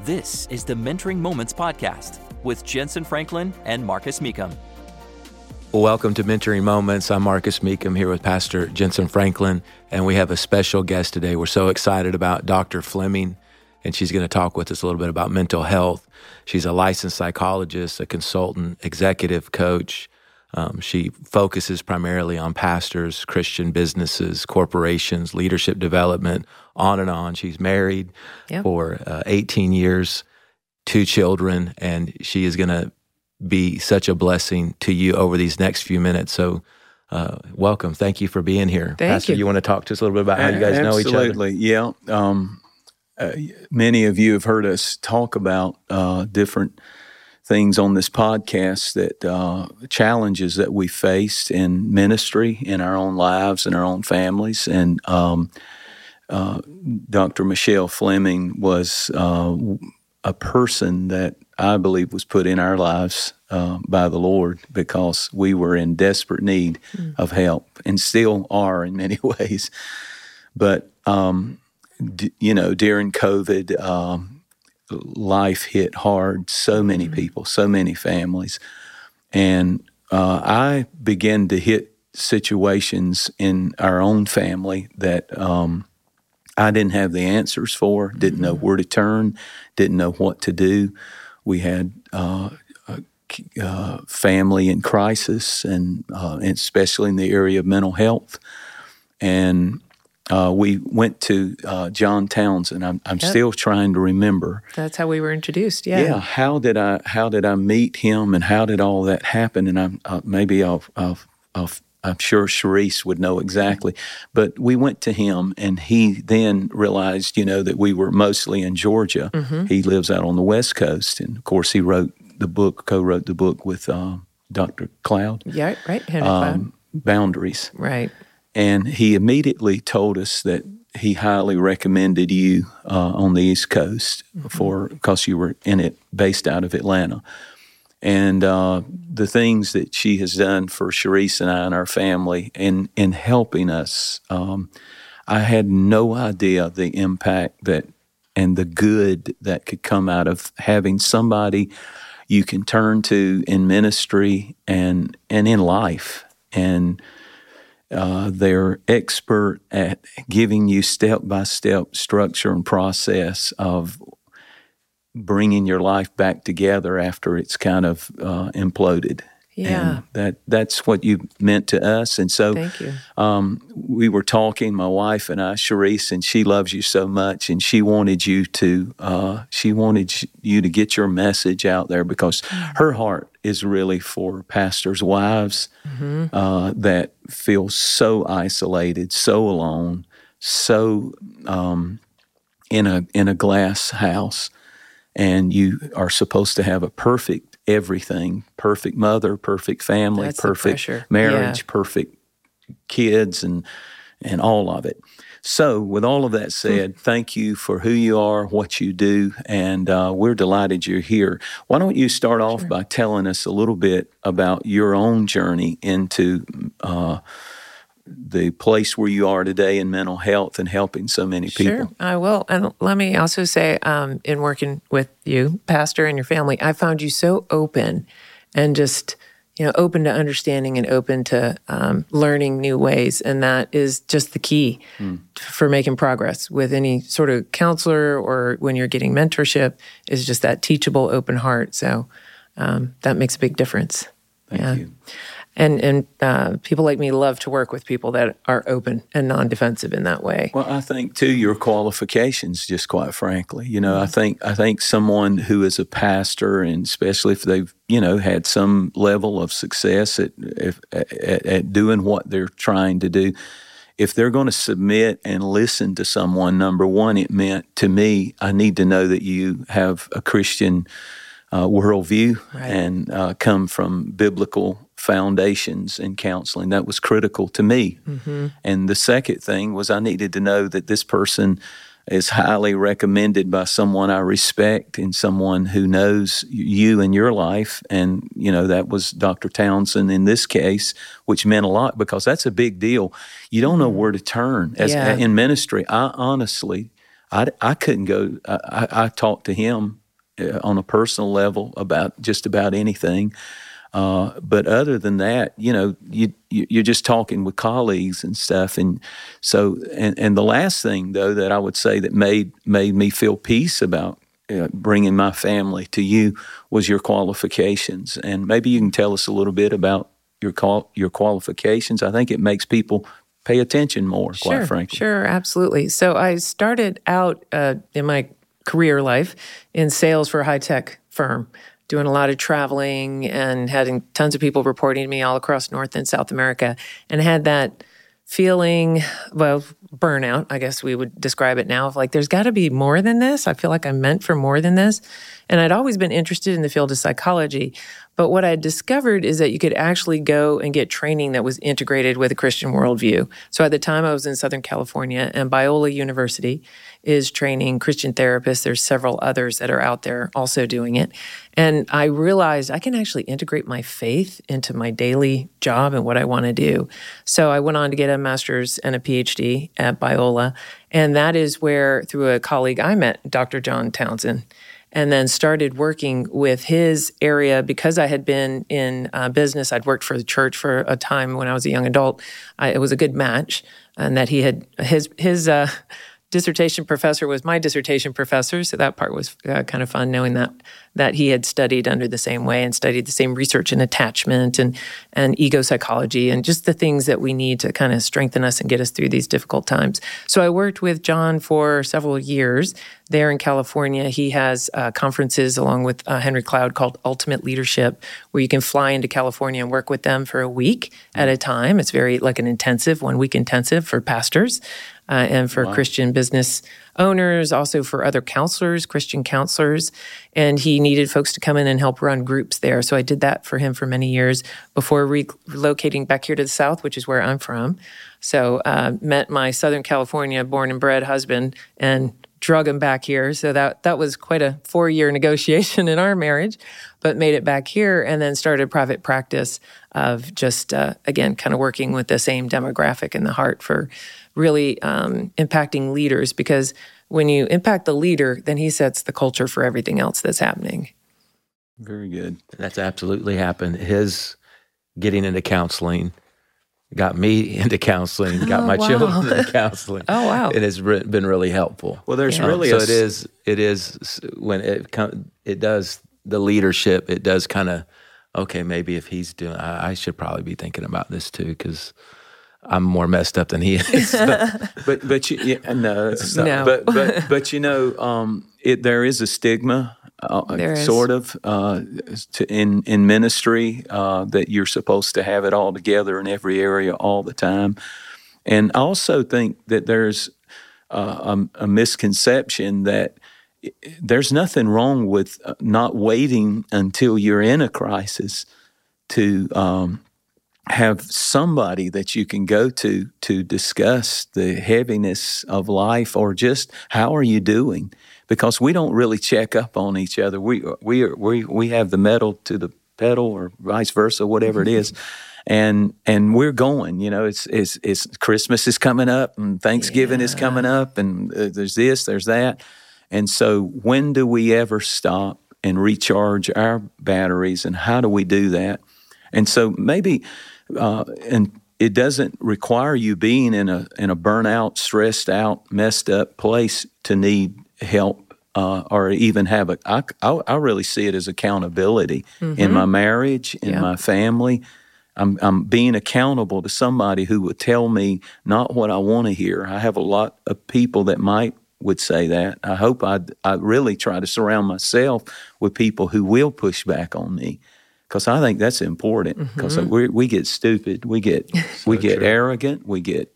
This is the Mentoring Moments Podcast with Jensen Franklin and Marcus Mecum. Welcome to Mentoring Moments. I'm Marcus Mecum here with Pastor Jensen Franklin, and we have a special guest today. We're so excited about Dr. Fleming, and she's going to talk with us a little bit about mental health. She's a licensed psychologist, a consultant, executive coach. She focuses primarily on pastors, Christian businesses, corporations, leadership development, on and on. She's married for 18 years, 2 children, and she is going to be such a blessing to you over these next few minutes. So welcome. Thank you for being here. Pastor, you want to talk to us a little bit about how you guys know each other? Absolutely, yeah. Many of you have heard us talk about different things on this podcast, that challenges that we faced in ministry, in our own lives, in our own families. And Dr. Michelle Fleming was a person that I believe was put in our lives by the Lord because we were in desperate need of help, and still are in many ways. But, during COVID, life hit hard, so many people, so many families. And I began to hit situations in our own family that I didn't have the answers for, didn't know where to turn, didn't know what to do. We had family in crisis, and especially in the area of mental health. And we went to John Townsend. I'm still trying to remember. That's how we were introduced. Yeah. Yeah. How did I meet him, and how did all that happen? And I'm sure Sharice would know exactly. But we went to him, and he then realized, that we were mostly in Georgia. Mm-hmm. He lives out on the West Coast, and of course, he co-wrote the book with Dr. Cloud. Yeah, right. Henry Cloud. Boundaries. Right. And he immediately told us that he highly recommended you on the East Coast because you were based out of Atlanta. And the things that she has done for Sharice and I and our family in helping us, I had no idea the impact and the good that could come out of having somebody you can turn to in ministry and in life. And they're expert at giving you step-by-step structure and process of bringing your life back together after it's kind of imploded. Yeah. And that's what you meant to us. And so Thank you. We were talking, my wife and I, Sharice, and she loves you so much, and she wanted you to get your message out there because her heart is really for pastors' wives that feel so isolated, so alone, so in a glass house. And you are supposed to have a perfect everything, perfect mother, perfect family, That's perfect marriage, perfect kids, and all of it. So with all of that said, thank you for who you are, what you do, and we're delighted you're here. Why don't you start off by telling us a little bit about your own journey into the place where you are today in mental health and helping so many people. Sure, I will. And let me also say, in working with you, Pastor, and your family, I found you so open and just, open to understanding and open to learning new ways. And that is just the key for making progress with any sort of counselor or when you're getting mentorship, is just that teachable, open heart. So that makes a big difference. Thank you. And people like me love to work with people that are open and non-defensive in that way. Well, I think too your qualifications, just quite frankly, I think someone who is a pastor, and especially if they've had some level of success at doing what they're trying to do, if they're going to submit and listen to someone, number one, it meant to me, I need to know that you have a Christian worldview and come from biblical foundations in counseling. That was critical to me. Mm-hmm. And the second thing was I needed to know that this person is highly recommended by someone I respect and someone who knows you and your life. And, that was Dr. Townsend in this case, which meant a lot because that's a big deal. You don't know where to turn. In ministry, I honestly I couldn't go. I talked to him on a personal level about just about anything. But other than that, you're just talking with colleagues and stuff. And so, and the last thing though that I would say that made me feel peace about bringing my family to you was your qualifications. And maybe you can tell us a little bit about your qualifications. I think it makes people pay attention more, quite frankly. Sure, absolutely. So I started out in my career life in sales for a high-tech firm, doing a lot of traveling and having tons of people reporting to me all across North and South America, and had that feeling, well, burnout, I guess we would describe it now, of like, there's got to be more than this. I feel like I'm meant for more than this. And I'd always been interested in the field of psychology. But what I discovered is that you could actually go and get training that was integrated with a Christian worldview. So at the time I was in Southern California, and Biola University is training Christian therapists. There's several others that are out there also doing it. And I realized I can actually integrate my faith into my daily job and what I want to do. So I went on to get a master's and a PhD at Biola. And that is where, through a colleague, I met Dr. John Townsend, and then started working with his area. Because I had been in business, I'd worked for the church for a time when I was a young adult. It was a good match, and that he had his dissertation professor was my dissertation professor, so that part was kind of fun, knowing that he had studied under the same way and studied the same research in attachment and ego psychology and just the things that we need to kind of strengthen us and get us through these difficult times. So I worked with John for several years there in California. He has conferences along with Henry Cloud called Ultimate Leadership, where you can fly into California and work with them for a week at a time. It's very like an intensive, 1 week intensive for pastors. And for Christian business owners, also for other counselors, Christian counselors. And he needed folks to come in and help run groups there. So I did that for him for many years before relocating back here to the South, which is where I'm from. So met my Southern California born and bred husband and drug him back here. So that was quite a 4-year negotiation in our marriage, but made it back here and then started private practice of just, again, kind of working with the same demographic in the heart for really impacting leaders, because when you impact the leader, then he sets the culture for everything else that's happening. Very good. That's absolutely happened. His getting into counseling got me into counseling, got my children into counseling. Oh, wow. It has been really helpful. Well, there's really so it is when it does the leadership, it does kind of, okay, maybe if he's doing, I should probably be thinking about this too, because I'm more messed up than he is. but there is a stigma, sort of, in ministry that you're supposed to have it all together in every area all the time. And I also think that there's a misconception that there's nothing wrong with not waiting until you're in a crisis to have somebody that you can go to discuss the heaviness of life, or just how are you doing? Because we don't really check up on each other. We have the metal to the pedal, or vice versa, whatever it is, and we're going. It's Christmas is coming up, and Thanksgiving is coming up, and there's this, there's that, and so when do we ever stop and recharge our batteries, and how do we do that? And so maybe. And it doesn't require you being in a burnout, stressed out, messed up place to need help, or even have I really see it as accountability in my marriage, in my family. I'm being accountable to somebody who would tell me not what I want to hear. I have a lot of people that would say that. I hope I really try to surround myself with people who will push back on me. Because I think that's important. Because we get stupid, we get arrogant, we get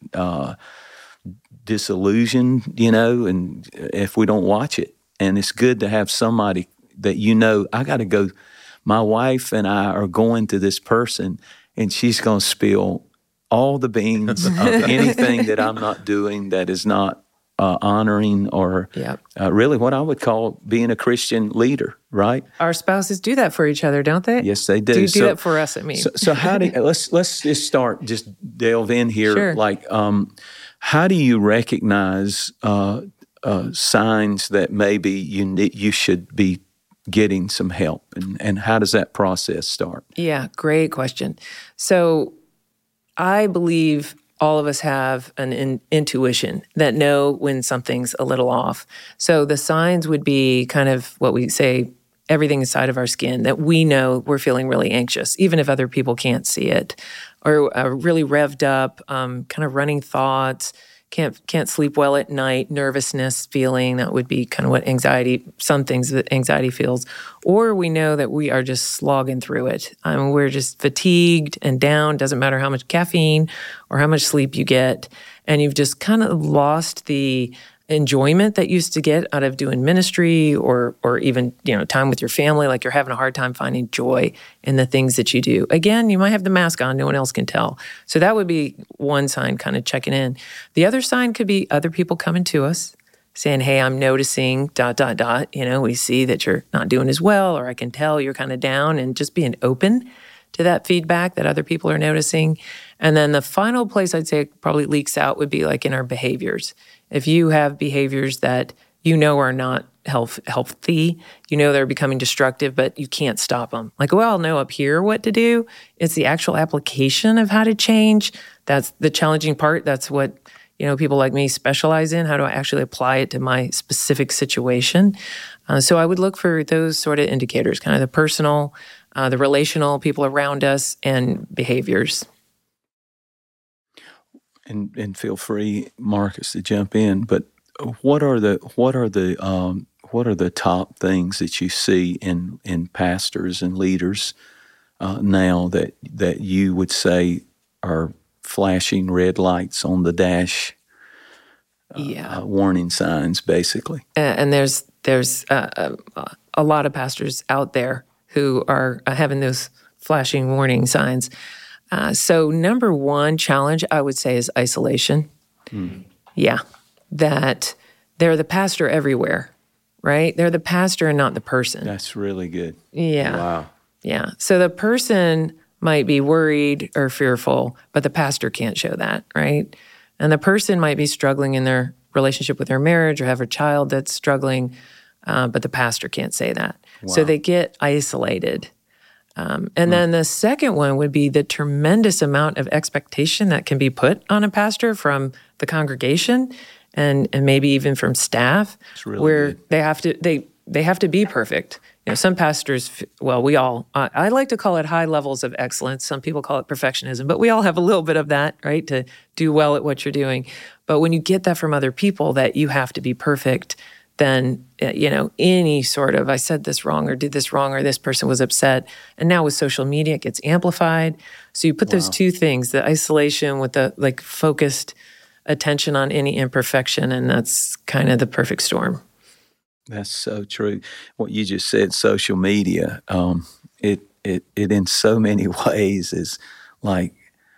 disillusioned, and if we don't watch it. And it's good to have somebody that I got to go. My wife and I are going to this person, and she's going to spill all the beans of anything that I'm not doing that is not honoring or really what I would call being a Christian leader, right? Our spouses do that for each other, don't they? Yes, they do. Do you do that for us, So how do let's just delve in here. Sure. Like, how do you recognize signs that maybe you should be getting some help, and how does that process start? Yeah, great question. So I believe all of us have an intuition that know when something's a little off. So the signs would be kind of what we say, everything inside of our skin, that we know we're feeling really anxious, even if other people can't see it, or really revved up, kind of running thoughts, can't sleep well at night, nervousness feeling. That would be kind of what some things that anxiety feels. Or we know that we are just slogging through it. We're just fatigued and down. Doesn't matter how much caffeine or how much sleep you get. And you've just kind of lost the enjoyment that you used to get out of doing ministry or even, time with your family. Like you're having a hard time finding joy in the things that you do. Again, you might have the mask on, no one else can tell. So that would be one sign, kind of checking in. The other sign could be other people coming to us saying, hey, I'm noticing ... We see that you're not doing as well, or I can tell you're kind of down, and just being open to that feedback that other people are noticing. And then the final place I'd say it probably leaks out would be like in our behaviors. If you have behaviors that are not healthy, they're becoming destructive, but you can't stop them. Like, well, I'll know up here what to do. It's the actual application of how to change. That's the challenging part. That's what, people like me specialize in. How do I actually apply it to my specific situation? So I would look for those sort of indicators, kind of the personal, the relational, people around us, and behaviors. And feel free, Marcus, to jump in. But what are the top things that you see in pastors and leaders now that you would say are flashing red lights on the dash? Warning signs, basically. And there's a lot of pastors out there who are having those flashing warning signs. So number one challenge, I would say, is isolation. Yeah, that they're the pastor everywhere, right? They're the pastor and not the person. That's really good. Yeah. Wow. Yeah. So the person might be worried or fearful, but the pastor can't show that, right? And the person might be struggling in their relationship with their marriage or have a child that's struggling, but the pastor can't say that. Wow. So they get isolated. And then the second one would be the tremendous amount of expectation that can be put on a pastor from the congregation and maybe even from staff, really where good. they have to be perfect. Some pastors, I like to call it high levels of excellence. Some people call it perfectionism, but we all have a little bit of that, right, to do well at what you're doing. But when you get that from other people, that you have to be perfect, then, any sort of, I said this wrong or did this wrong or this person was upset. And now with social media, it gets amplified. So you put those two things, the isolation with the focused attention on any imperfection, and that's kind of the perfect storm. That's so true. What you just said, social media, it in so many ways is like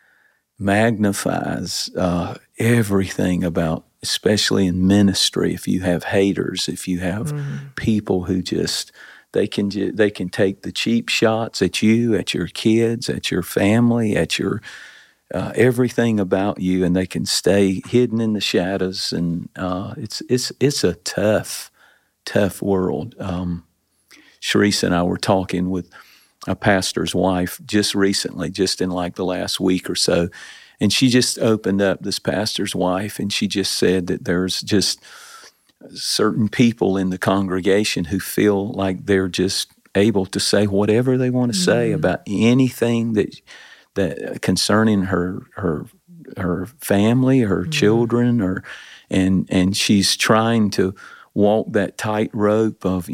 magnifies everything about, especially in ministry. If you have haters, if you have people who they can take the cheap shots at you, at your kids, at your family, at your everything about you, and they can stay hidden in the shadows. And it's a tough world. Sharice and I were talking with a pastor's wife just recently, just in like the last week or so, and she just opened up, this pastor's wife, and she just said that there's just certain people in the congregation who feel like they're just able to say whatever they want to say about anything that concerning her family, her children, and she's trying to walk that tightrope of,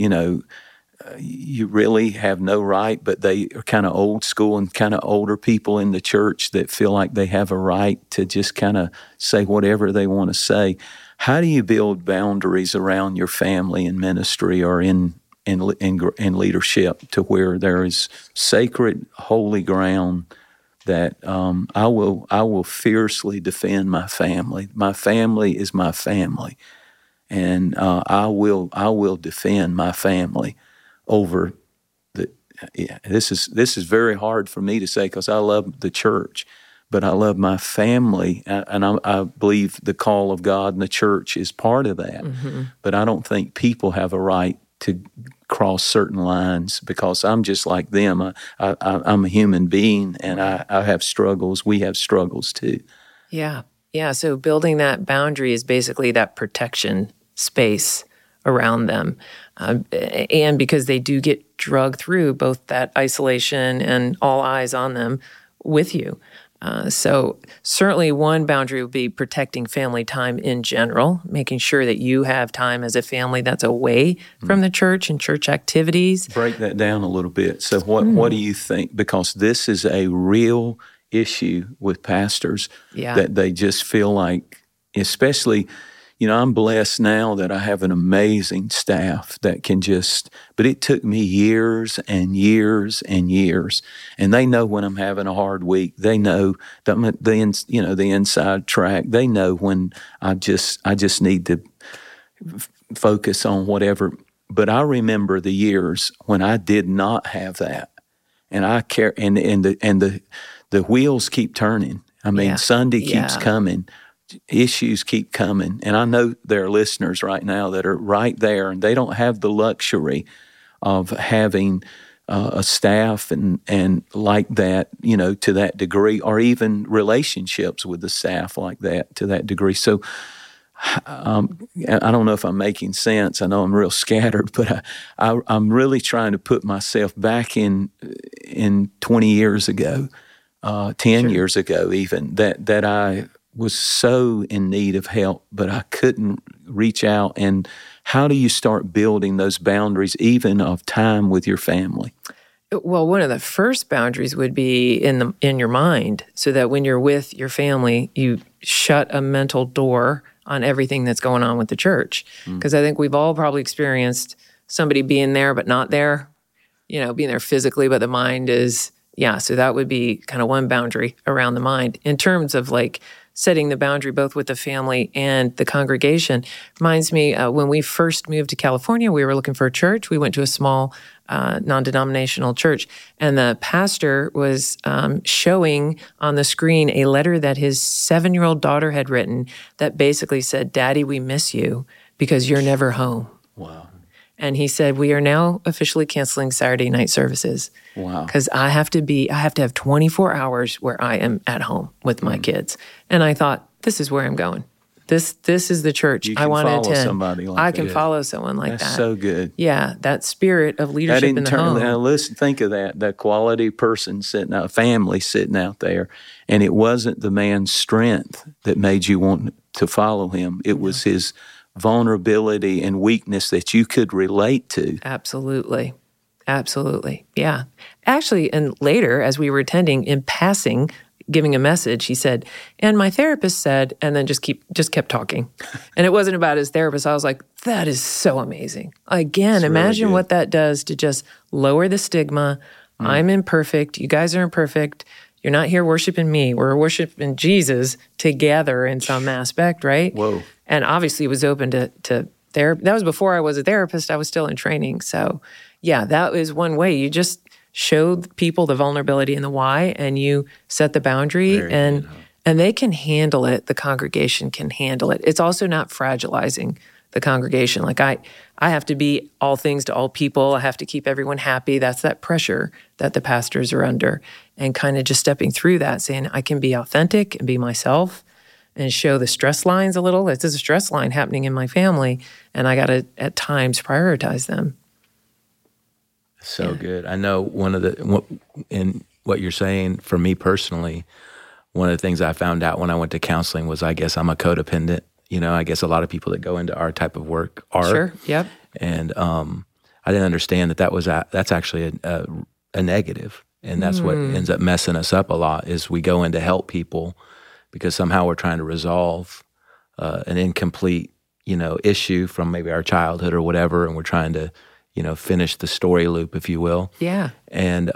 you really have no right, but they are kind of old school and kind of older people in the church that feel like they have a right to just kind of say whatever they want to say. How do you build boundaries around your family and ministry or in leadership to where there is sacred, holy ground that I will fiercely defend my family. My family is my family, and I will defend my family over the. Yeah, this is very hard for me to say because I love the church, but I love my family, and I believe the call of God and the church is part of that. Mm-hmm. But I don't think people have a right to cross certain lines because I'm just like them. I'm a human being, and I have struggles. We have struggles too. Yeah. Yeah. So building that boundary is basically that protection space around them. And because they do get drugged through both that isolation and all eyes on them with you. So certainly one boundary would be protecting family time in general, making sure that you have time as a family that's away from the church and church activities. Break that down a little bit. So what do you think? Because this is a real issue with pastors that they just feel like, especially, I'm blessed now that I have an amazing staff that can but it took me years and years and years. And they know when I'm having a hard week. They know the inside track. They know when I just need to focus on whatever. But I remember the years when I did not have that. And I care, and the wheels keep turning. I mean, Sunday keeps coming. Issues keep coming. And I know there are listeners right now that are right there, and they don't have the luxury of having a staff and like that, to that degree, or even relationships with the staff like that to that degree. So I don't know if I'm making sense. I know I'm real scattered, but I'm really trying to put myself back in 20 years ago, 10 years ago even, that I was so in need of help, but I couldn't reach out. And how do you start building those boundaries, even of time with your family? Well, one of the first boundaries would be in your mind, so that when you're with your family, you shut a mental door on everything that's going on with the church. Because I think we've all probably experienced somebody being there but not there, being there physically, but the mind is, so that would be kind of one boundary around the mind. In terms of like setting the boundary both with the family and the congregation, reminds me when we first moved to California, we were looking for a church. We went to a small non-denominational church, and the pastor was showing on the screen a letter that his 7-year-old daughter had written that basically said, "Daddy, we miss you because you're never home." Wow. And he said, "We are now officially canceling Saturday night services." Wow. Because I have to have 24 hours where I am at home with my kids. And I thought, this is where I'm going. This is the church I want to attend. Somebody like I can follow someone like that. That's so good. Yeah, that spirit of leadership in the home. Now listen, think of that quality person family sitting out there, and it wasn't the man's strength that made you want to follow him. It was his vulnerability and weakness that you could relate to. Absolutely. Absolutely. Yeah. Actually, and later, as we were attending, in passing, giving a message, he said, "And my therapist said," and then just kept talking. And it wasn't about his therapist. I was like, that is so amazing. Again, imagine really what that does to just lower the stigma. I'm imperfect. You guys are imperfect. You're not here worshiping me. We're worshiping Jesus together in some aspect, right? Whoa. And obviously it was open to therapy. That was before I was a therapist. I was still in training. So yeah, that is one way. You just show people the vulnerability and the why, and you set the boundary, and they can handle it. The congregation can handle it. It's also not fragilizing the congregation. Like I have to be all things to all people. I have to keep everyone happy. That's that pressure that the pastors are under, and kind of just stepping through that, saying I can be authentic and be myself and show the stress lines a little. There's a stress line happening in my family, and I got to at times prioritize them. So good. I know in what you're saying, for me personally, one of the things I found out when I went to counseling was I guess I'm a codependent. I guess a lot of people that go into our type of work are. Sure, yep. And I didn't understand that's actually a negative. And that's what ends up messing us up a lot is we go in to help people because somehow we're trying to resolve an incomplete, issue from maybe our childhood or whatever, and we're trying to finish the story loop, if you will. Yeah. And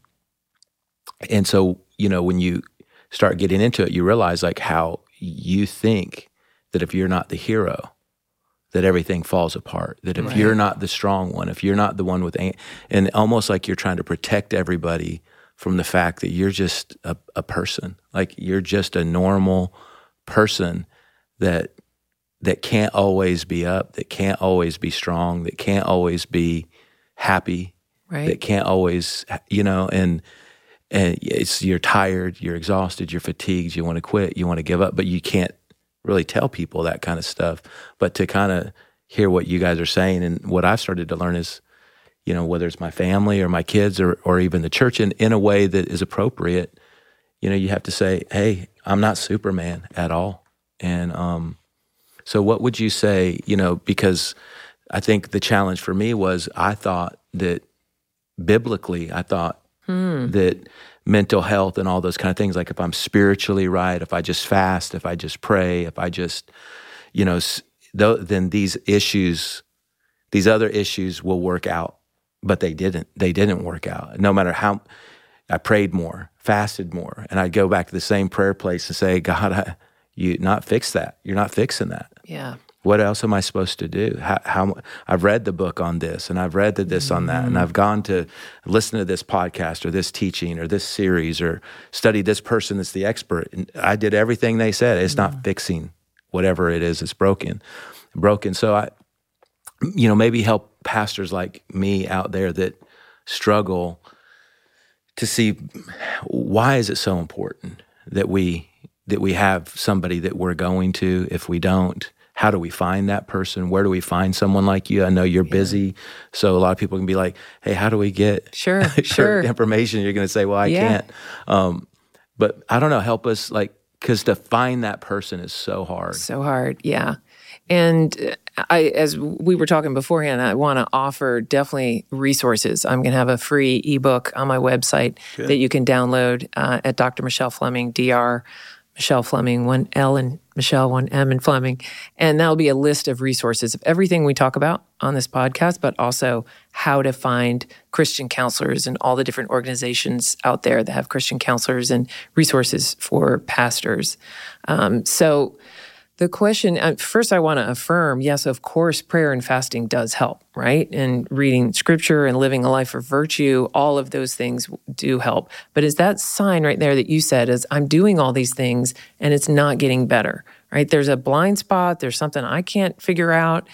so, when you start getting into it, you realize like how you think that if you're not the hero, that everything falls apart. That if you're not the strong one, if you're not the one with, and almost like you're trying to protect everybody from the fact that you're just a person. Like you're just a normal person that can't always be up, that can't always be strong, that can't always be happy, right? That can't always, and you're tired, you're exhausted, you're fatigued, you want to quit, you want to give up, but you can't really tell people that kind of stuff. But to kind of hear what you guys are saying, and what I've started to learn is, whether it's my family or my kids or even the church in a way that is appropriate, you have to say, hey, I'm not Superman at all. And so what would you say, because I think the challenge for me was I thought that biblically, that mental health and all those kind of things, like if I'm spiritually right, if I just fast, if I just pray, if I just, then these other issues will work out. But they didn't work out. No matter how I prayed more, fasted more, and I'd go back to the same prayer place and say, God, you not fix that. You're not fixing that. Yeah. What else am I supposed to do? How I've read the book on this, and I've read this on that, and I've gone to listen to this podcast or this teaching or this series or study this person that's the expert. And I did everything they said. It's not fixing whatever it is that's broken. So I, maybe help pastors like me out there that struggle to see why is it so important that we have somebody that we're going to. If we don't, how do we find that person? Where do we find someone like you? I know you're busy, so a lot of people can be like, hey, how do we get sure information? You're going to say, well, I can't. But I don't know, help us, because to find that person is so hard. So hard, yeah. And as we were talking beforehand, I want to offer definitely resources. I'm going to have a free ebook on my website that you can download at Dr. Michelle Fleming, Dr. Michelle Fleming, 1 L and Michelle, 1 M and Fleming. And that'll be a list of resources of everything we talk about on this podcast, but also how to find Christian counselors and all the different organizations out there that have Christian counselors and resources for pastors. So the question, first I want to affirm, yes, of course, prayer and fasting does help, right? And reading scripture and living a life of virtue, all of those things do help. But is that sign right there that you said is I'm doing all these things and it's not getting better, right? There's a blind spot. There's something I can't figure out.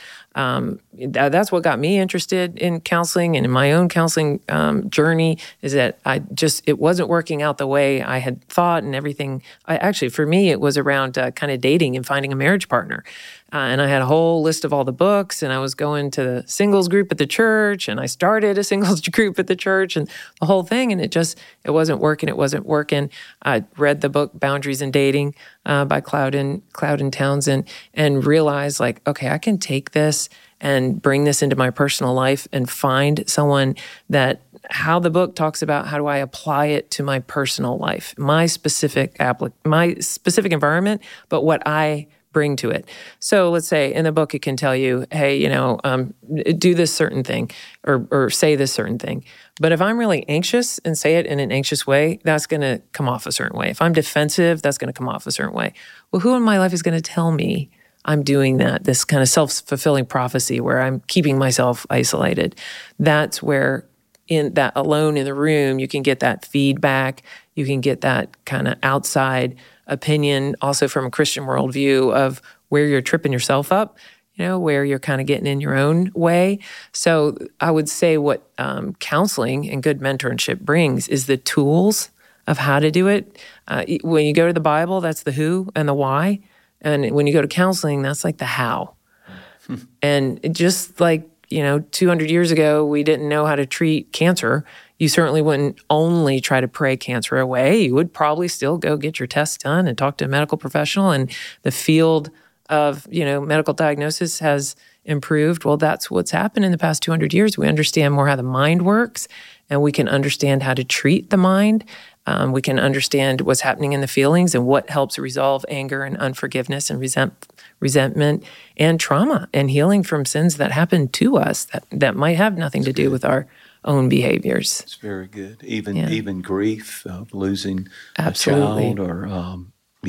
That's what got me interested in counseling and in my own counseling journey is that it wasn't working out the way I had thought and everything. Actually, for me, it was around kind of dating and finding a marriage partner. And I had a whole list of all the books, and I was going to the singles group at the church, and I started a singles group at the church and the whole thing, and it wasn't working. I read the book Boundaries in Dating by Cloud and Townsend and realized okay, I can take this and bring this into my personal life and find someone that how the book talks about how do I apply it to my personal life, my specific environment, but what I bring to it. So let's say in the book, it can tell you, hey, do this certain thing or say this certain thing. But if I'm really anxious and say it in an anxious way, that's going to come off a certain way. If I'm defensive, that's going to come off a certain way. Well, who in my life is going to tell me I'm doing that, this kind of self-fulfilling prophecy where I'm keeping myself isolated? That's where in that alone in the room, you can get that feedback. You can get that kind of outside opinion, also from a Christian worldview of where you're tripping yourself up, where you're kind of getting in your own way. So I would say what counseling and good mentorship brings is the tools of how to do it. When you go to the Bible, that's the who and the why. And when you go to counseling, that's like the how. And just 200 years ago, we didn't know how to treat cancer. You certainly wouldn't only try to pray cancer away. You would probably still go get your tests done and talk to a medical professional. And the field of, medical diagnosis has improved. Well, that's what's happened in the past 200 years. We understand more how the mind works, and we can understand how to treat the mind. We can understand what's happening in the feelings and what helps resolve anger and unforgiveness and resentment and trauma and healing from sins that happen to us that might have nothing to do with our own behaviors. It's very good. Even grief of losing Absolutely. a child, or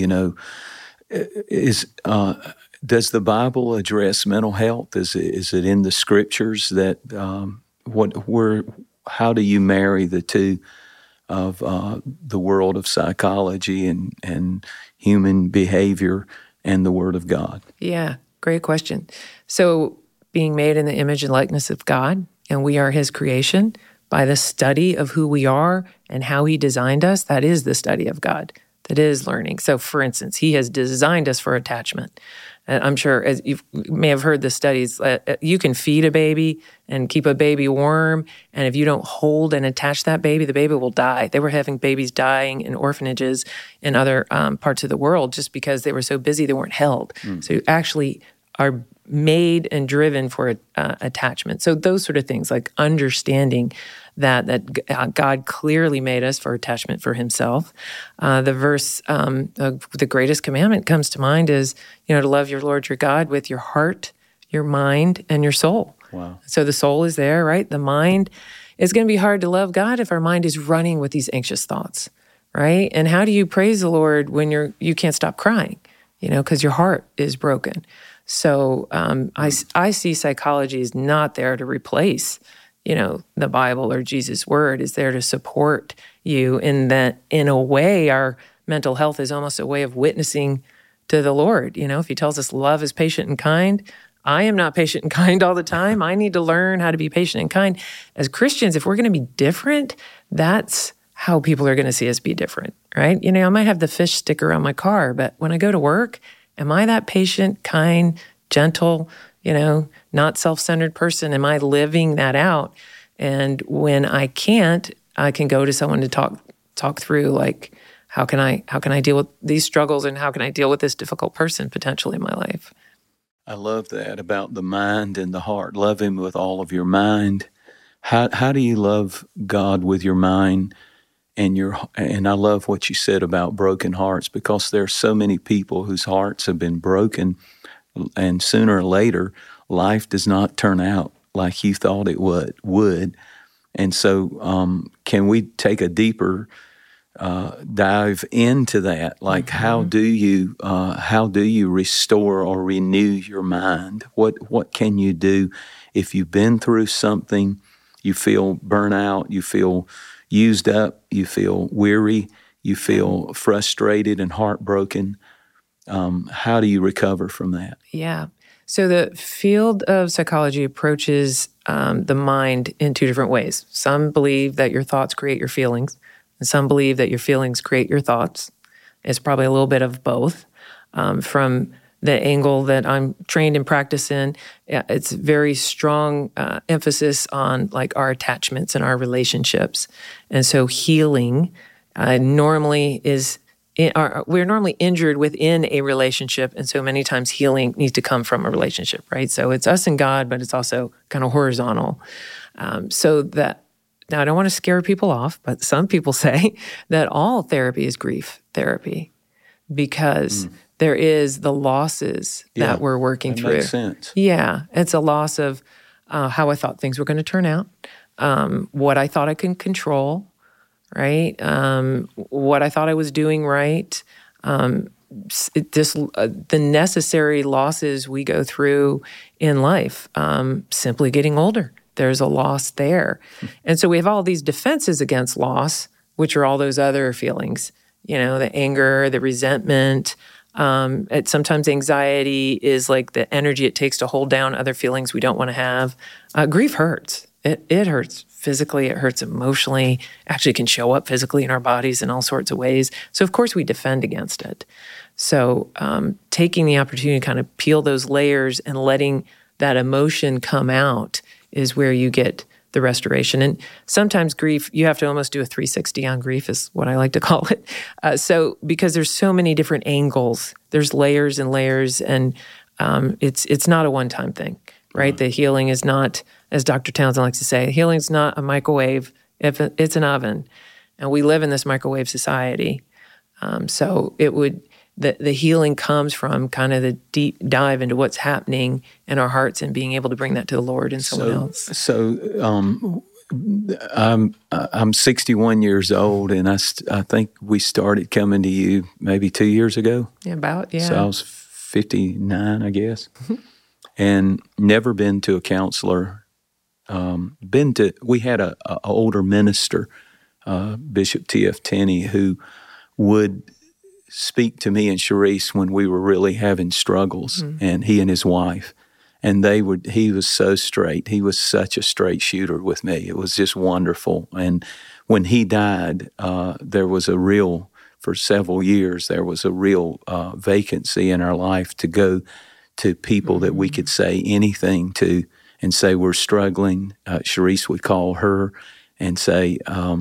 does the Bible address mental health? Is it in the scriptures that how do you marry the two of the world of psychology and human behavior and the Word of God? Yeah, great question. So being made in the image and likeness of God, and we are His creation, by the study of who we are and how He designed us, that is the study of God. That is learning. So, for instance, He has designed us for attachment. And I'm sure, as you may have heard the studies, you can feed a baby and keep a baby warm, and if you don't hold and attach that baby, the baby will die. They were having babies dying in orphanages in other parts of the world just because they were so busy they weren't held. So you actually are made and driven for attachment. So those sort of things, like understanding that God clearly made us for attachment for Himself. The verse, the greatest commandment comes to mind is, to love your Lord your God with your heart, your mind, and your soul. Wow. So the soul is there, right? The mind, it's going to be hard to love God if our mind is running with these anxious thoughts, right? And how do you praise the Lord when you can't stop crying, because your heart is broken? So I see psychology is not there to replace, the Bible or Jesus' word. Is there to support you in that. In a way, our mental health is almost a way of witnessing to the Lord. If He tells us love is patient and kind, I am not patient and kind all the time. I need to learn how to be patient and kind. As Christians, if we're going to be different, that's how people are going to see us be different, right? I might have the fish sticker on my car, but when I go to work, am I that patient, kind, gentle, not self-centered person? Am I living that out? And when I can't, I can go to someone to talk through, like, how can I deal with these struggles, and how can I deal with this difficult person potentially in my life? I love that about the mind and the heart. Love Him with all of your mind. How do you love God with your mind and I love what you said about broken hearts, because there are so many people whose hearts have been broken, and sooner or later, life does not turn out like you thought it would. And so can we take a deeper dive into that? Like, how do you restore or renew your mind? What can you do if you've been through something, you feel burnout, you feel used up, you feel weary, you feel frustrated and heartbroken? How do you recover from that? Yeah. So the field of psychology approaches the mind in two different ways. Some believe that your thoughts create your feelings, and some believe that your feelings create your thoughts. It's probably a little bit of both. From the angle that I'm trained and practice in, it's very strong emphasis on like our attachments and our relationships. And so healing normally is, we're normally injured within a relationship, and so many times healing needs to come from a relationship, right? So it's us and God, but it's also kind of horizontal. So that, now I don't want to scare people off, but some people say that all therapy is grief therapy, because there is the losses that we're working that through. Makes sense. Yeah, it's a loss of how I thought things were going to turn out, what I thought I could control, right? What I thought I was doing right. The necessary losses we go through in life, simply getting older. There's a loss there. And so we have all these defenses against loss, which are all those other feelings, the anger, the resentment. Sometimes anxiety is like the energy it takes to hold down other feelings we don't want to have. Grief hurts. It hurts physically. It hurts emotionally. Actually can show up physically in our bodies in all sorts of ways. So of course we defend against it. So taking the opportunity to kind of peel those layers and letting that emotion come out is where you get the restoration. And sometimes grief, you have to almost do a 360 on grief, is what I like to call it. So because there's so many different angles, there's layers and layers, and it's not a one-time thing, right? The healing is not, as Dr. Townsend likes to say, healing's not a microwave, it's an oven. And we live in this microwave society. So it would, the healing comes from kind of the deep dive into what's happening in our hearts and being able to bring that to the Lord and someone else. So I'm 61 years old, and I think we started coming to you maybe 2 years ago. Yeah. So I was 59, I guess, and never been to a counselor. We had a older minister Bishop T.F. Tenney, who would speak to me and Sharice when we were really having struggles, and he and his wife. And he was so straight. He was such a straight shooter with me. It was just wonderful. And when he died, for several years, there was a real vacancy in our life to go to people that we could say anything to and say we're struggling. Sharice would call her and say,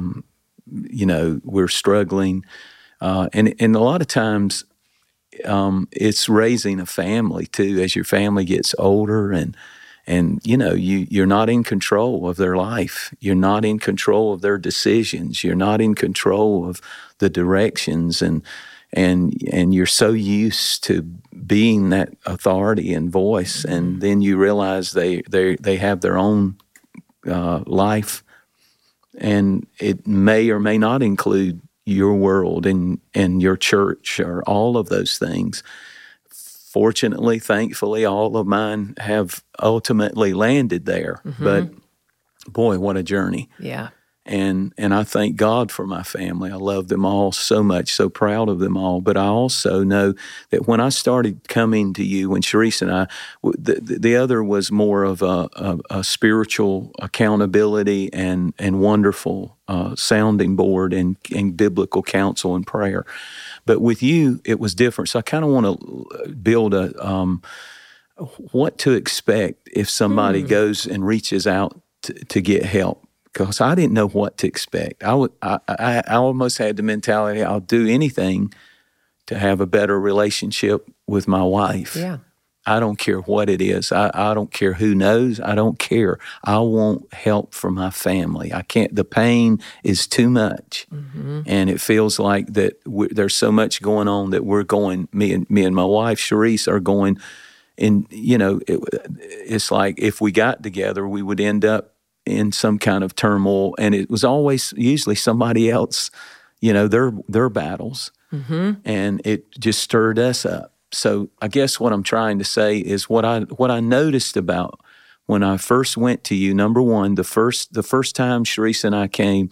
we're struggling. And a lot of times it's raising a family too, as your family gets older and you're not in control of their life. You're not in control of their decisions. You're not in control of the directions, and you're so used to being that authority and voice, and then you realize they have their own life, and it may or may not include your world and your church or all of those things. Fortunately, thankfully, all of mine have ultimately landed there. But boy, what a journey. Yeah. And I thank God for my family. I love them all so much, so proud of them all. But I also know that when I started coming to you, when Sharice and I, the other was more of a spiritual accountability and wonderful sounding board and biblical counsel and prayer. But with you, it was different. So I kind of want to build what to expect if somebody goes and reaches out to get help. Because I didn't know what to expect. I almost had the mentality, I'll do anything to have a better relationship with my wife. Yeah. I don't care what it is. I don't care who knows. I don't care. I want help for my family. I can't. The pain is too much, and it feels like that there's so much going on that we're going. Me and my wife Sharice are going, and it's like if we got together, we would end up in some kind of turmoil, and it was always usually somebody else, their battles, and it just stirred us up. So I guess what I'm trying to say is what I noticed about when I first went to you. Number one, the first time Sharice and I came,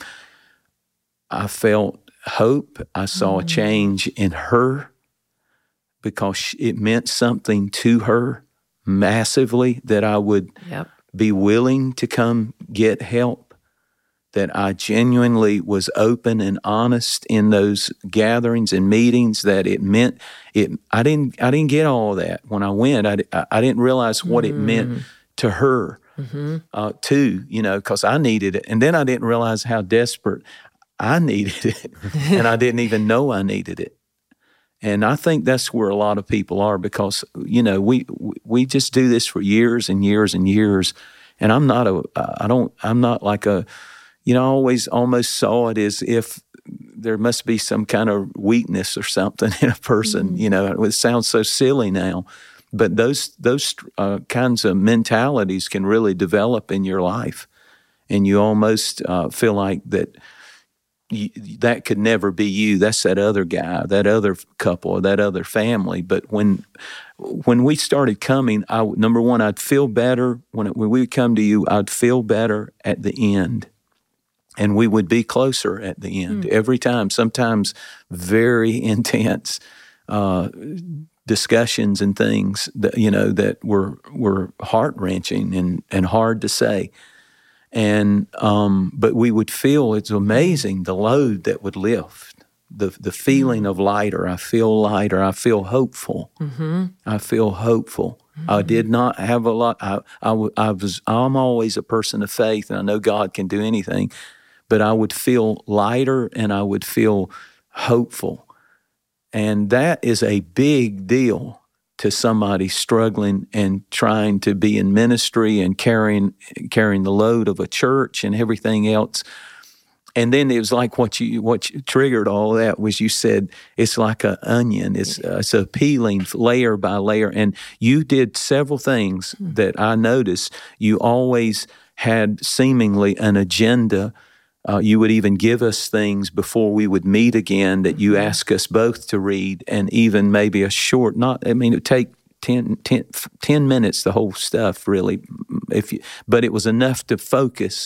I felt hope. I saw a change in her because it meant something to her massively that I would be willing to come get help, that I genuinely was open and honest in those gatherings and meetings, that it meant it. I didn't get all of that when I went. I didn't realize what it meant to her too, because I needed it. And then I didn't realize how desperate I needed it. And I didn't even know I needed it. And I think that's where a lot of people are, because, we just do this for years and years and years. And I'm not like I always almost saw it as if there must be some kind of weakness or something in a person. It sounds so silly now, but those kinds of mentalities can really develop in your life. And you almost feel like that that could never be you. That's that other guy, that other couple, or that other family. But when we started coming, number one, I'd feel better. When we would come to you, I'd feel better at the end. And we would be closer at the end every time, sometimes very intense discussions and things that were heart-wrenching and hard to say. And but we would feel, it's amazing, the load that would lift, the feeling of lighter. I feel lighter. I feel hopeful. I feel hopeful. I did not have a lot. I'm always a person of faith, and I know God can do anything. But I would feel lighter, and I would feel hopeful, and that is a big deal to somebody struggling and trying to be in ministry and carrying the load of a church and everything else. And then it was like what triggered all that was you said it's like an onion. It's a peeling layer by layer. And you did several things that I noticed. You always had seemingly an agenda. You would even give us things before we would meet again that you ask us both to read, and even maybe a short, it would take 10 minutes, the whole stuff really, but it was enough to focus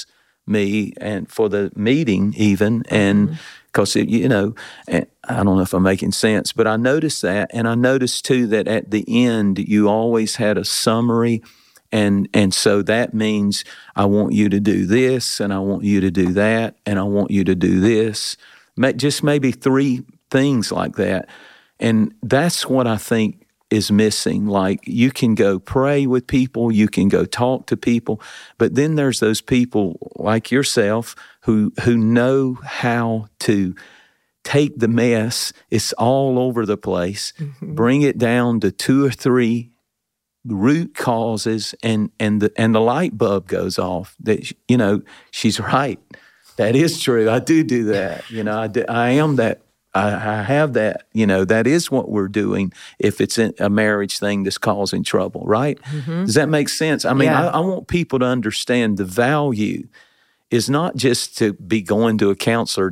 me and for the meeting even, and because and I don't know if I'm making sense, but I noticed that, and I noticed too that at the end you always had a summary, and so that means I want you to do this, and I want you to do that, and I want you to do this, just maybe 3 things like that, and that's what I think is missing. Like, you can go pray with people, you can go talk to people, but then there's those people like yourself who know how to take the mess, it's all over the place, bring it down to 2 or 3 root causes, and the light bulb goes off. That she's right. That is true. I do that. I am that. I have that, that is what we're doing if it's a marriage thing that's causing trouble, right? Does that make sense? I mean, I want people to understand the value is not just to be going to a counselor,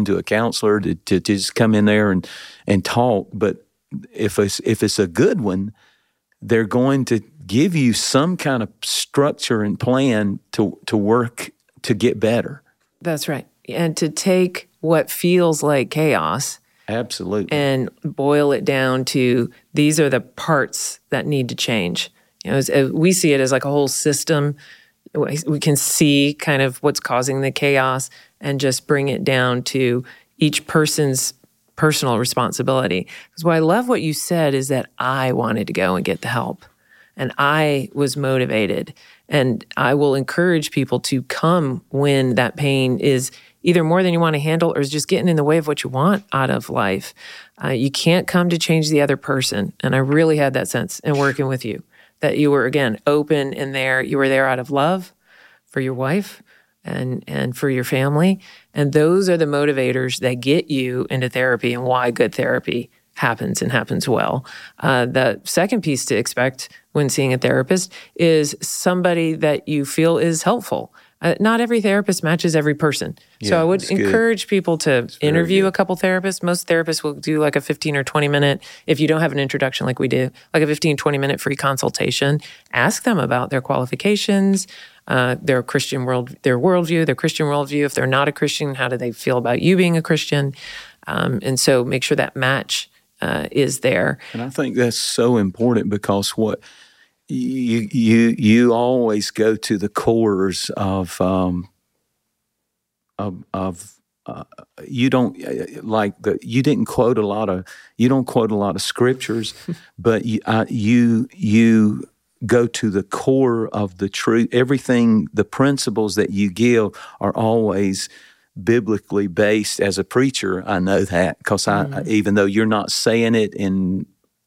to just come in there and talk, but if it's a good one, they're going to give you some kind of structure and plan to work to get better. That's right. And to take what feels like chaos, absolutely, and boil it down to these are the parts that need to change. We see it as like a whole system. We can see kind of what's causing the chaos and just bring it down to each person's personal responsibility. Because what I love what you said is that I wanted to go and get the help, and I was motivated. And I will encourage people to come when that pain is either more than you want to handle or is just getting in the way of what you want out of life. You can't come to change the other person. And I really had that sense in working with you, that you were, again, open in there. You were there out of love for your wife and for your family. And those are the motivators that get you into therapy and why good therapy happens and happens well. The second piece to expect when seeing a therapist is somebody that you feel is helpful. Not every therapist matches every person. So I would encourage people to interview a couple therapists. Most therapists will do like a 15 or 20 minute, if you don't have an introduction like we do, like a 15, 20 minute free consultation. Ask them about their qualifications, their Christian worldview, their Christian worldview. If they're not a Christian, how do they feel about you being a Christian? And so make sure that match is there. And I think that's so important, because what you always go to the cores of you don't you didn't quote a lot of scriptures, but you go to the core of the truth. Everything, the principles that you give are always biblically based. As a preacher, I know that, because even though you're not saying it in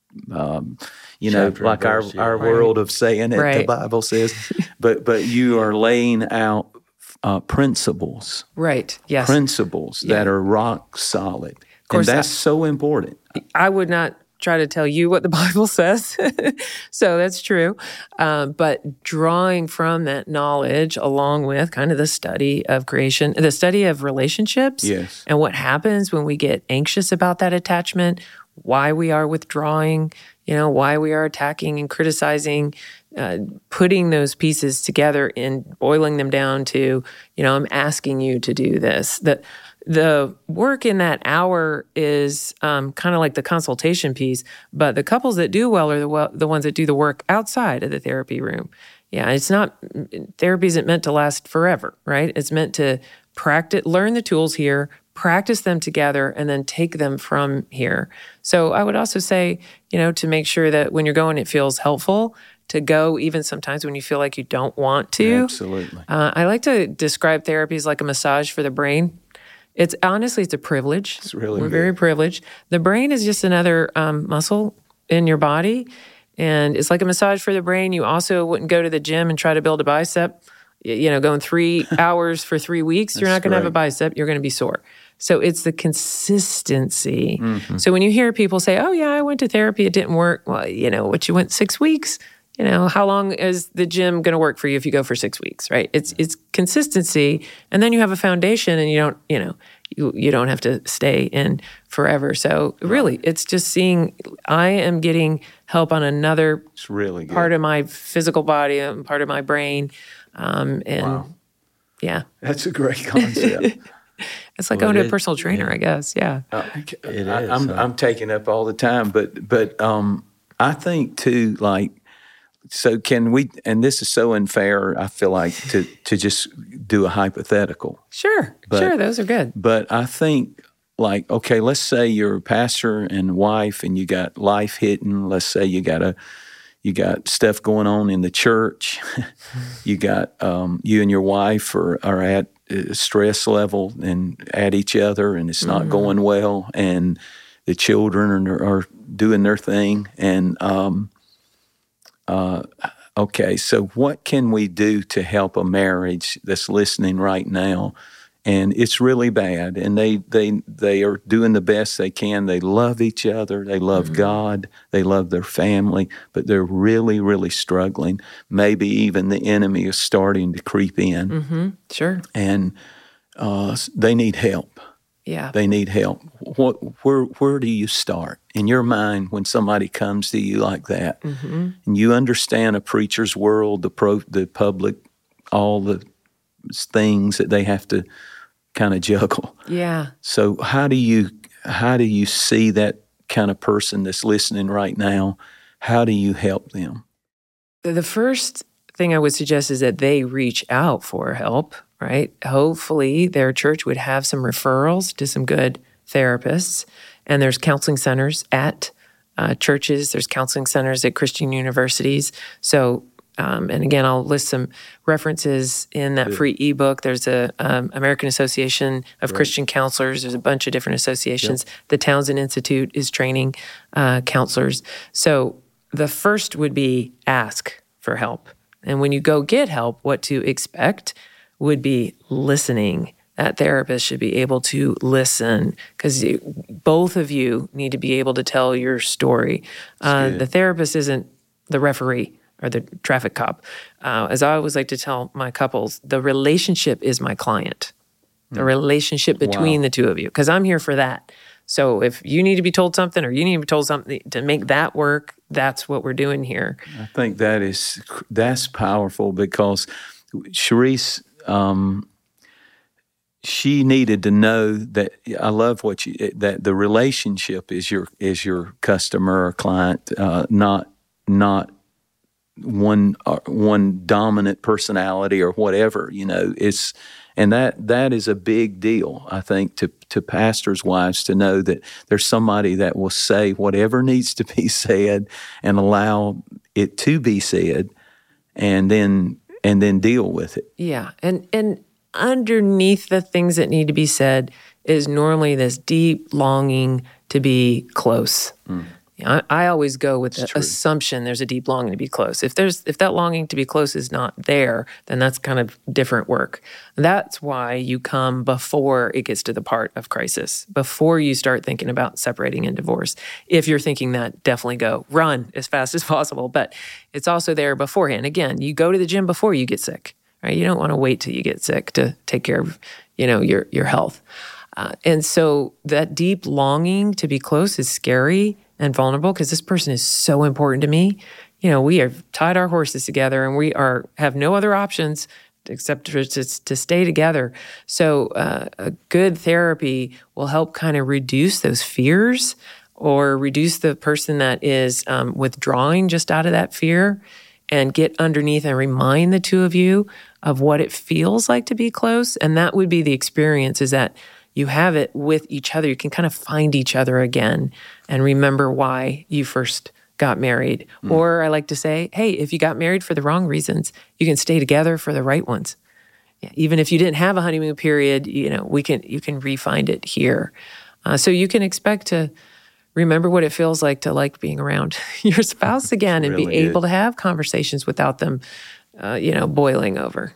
like our world of saying it, the Bible says, but you are laying out principles, right? Yes, principles that are rock solid, and that's so important. I would not try to tell you what the Bible says, so that's true. But drawing from that knowledge, along with kind of the study of creation, the study of relationships, and what happens when we get anxious about that attachment, why we are withdrawing, why we are attacking and criticizing, putting those pieces together and boiling them down to, I'm asking you to do this. The work in that hour is kind of like the consultation piece, but the couples that do well are the ones that do the work outside of the therapy room. Yeah, therapy isn't meant to last forever, right? It's meant to learn the tools here, practice them together, and then take them from here. So I would also say, to make sure that when you're going, it feels helpful to go, even sometimes when you feel like you don't want to. Absolutely. I like to describe therapy as like a massage for the brain. It's a privilege. It's really We're good. very privileged. The brain is just another muscle in your body, and it's like a massage for the brain. You also wouldn't go to the gym and try to build a bicep. Going 3 hours for 3 weeks, you're not going to have a bicep. You're going to be sore. So it's the consistency. Mm-hmm. So when you hear people say, "Oh yeah, I went to therapy, it didn't work," well, what you went 6 weeks. How long is the gym going to work for you if you go for 6 weeks, right? It's consistency, and then you have a foundation, and you don't have to stay in forever. So really, it's just seeing I am getting help on another part of my physical body, part of my brain, Yeah. That's a great concept. It's like going to a personal trainer, I guess. Yeah. It is. I'm taking up all the time, but I think too, like, so can we? And this is so unfair. I feel like to just do a hypothetical. Sure. Those are good. But I think, like, okay, let's say you're a pastor and wife, and you got life hitting. Let's say you got stuff going on in the church. You got you and your wife are at a stress level and at each other, and it's not going well, and the children are doing their thing, and okay, so what can we do to help a marriage that's listening right now? And it's really bad, and they are doing the best they can. They love each other. They love God. They love their family, but they're really, really struggling. Maybe even the enemy is starting to creep in. Mm-hmm. Sure. And they need help. Yeah. They need help. Where do you start in your mind when somebody comes to you like that, and you understand a preacher's world, the public, all the things that they have to kind of juggle. Yeah. So how do you see that kind of person that's listening right now? How do you help them? The first thing I would suggest is that they reach out for help, right? Hopefully their church would have some referrals to some good therapists. And there's counseling centers at churches. There's counseling centers at Christian universities. So and again, I'll list some references in that free ebook. There's a American Association of Christian Counselors. There's a bunch of different associations. Yep. The Townsend Institute is training counselors. So the first would be ask for help. And when you go get help, what to expect would be listening. That therapist should be able to listen because both of you need to be able to tell your story. The therapist isn't the referee or the traffic cop. As I always like to tell my couples, the relationship is my client. The relationship between the two of you, because I'm here for that. So if you need to be told something or you need to be told something to make that work, that's what we're doing here. I think that's powerful because Sharice, she needed to know that I love that the relationship is your customer or client, not one dominant personality or whatever, and that is a big deal, I think, to pastors' wives to know that there's somebody that will say whatever needs to be said and allow it to be said, and then deal with it. Yeah, and underneath the things that need to be said is normally this deep longing to be close. I always go with the assumption there's a deep longing to be close. If that longing to be close is not there, then that's kind of different work. That's why you come before it gets to the part of crisis, before you start thinking about separating and divorce. If you're thinking that, definitely run as fast as possible. But it's also there beforehand. Again, you go to the gym before you get sick, right? You don't want to wait till you get sick to take care of, your health. And so that deep longing to be close is scary and vulnerable because this person is so important to me. We have tied our horses together and we have no other options except to stay together. So a good therapy will help kind of reduce those fears or reduce the person that is withdrawing just out of that fear and get underneath and remind the two of you of what it feels like to be close. And that would be the experience, is that you have it with each other. You can kind of find each other again and remember why you first got married. Or I like to say, hey, if you got married for the wrong reasons, you can stay together for the right ones. Even if you didn't have a honeymoon period, you can re-find it here. So you can expect to remember what it feels like to like being around your spouse again and be able to have conversations without them, boiling over.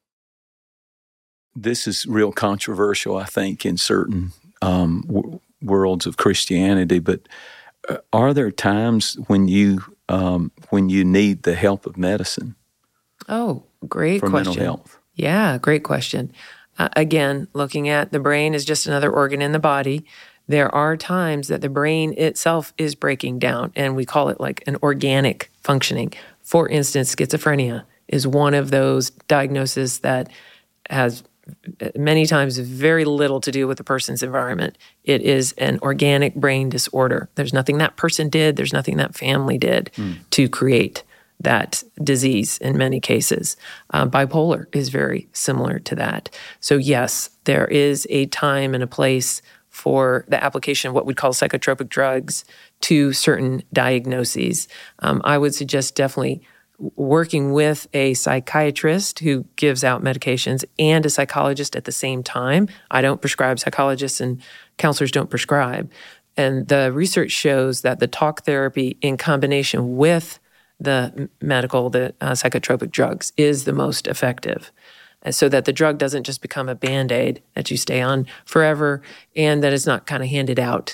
This is real controversial, I think, in certain worlds of Christianity. But are there times when you need the help of medicine? Oh, great question. For mental health. Yeah, great question. Again, looking at the brain is just another organ in the body. There are times that the brain itself is breaking down, and we call it like an organic functioning. For instance, schizophrenia is one of those diagnoses that has many times very little to do with the person's environment. It is an organic brain disorder. There's nothing that person did, there's nothing that family did to create that disease in many cases. Bipolar is very similar to that. So yes, there is a time and a place for the application of what we'd call psychotropic drugs to certain diagnoses. I would suggest definitely working with a psychiatrist who gives out medications and a psychologist at the same time. I don't prescribe, psychologists and counselors don't prescribe. And the research shows that the talk therapy in combination with the psychotropic drugs is the most effective. And so that the drug doesn't just become a Band-Aid that you stay on forever and that it's not kind of handed out,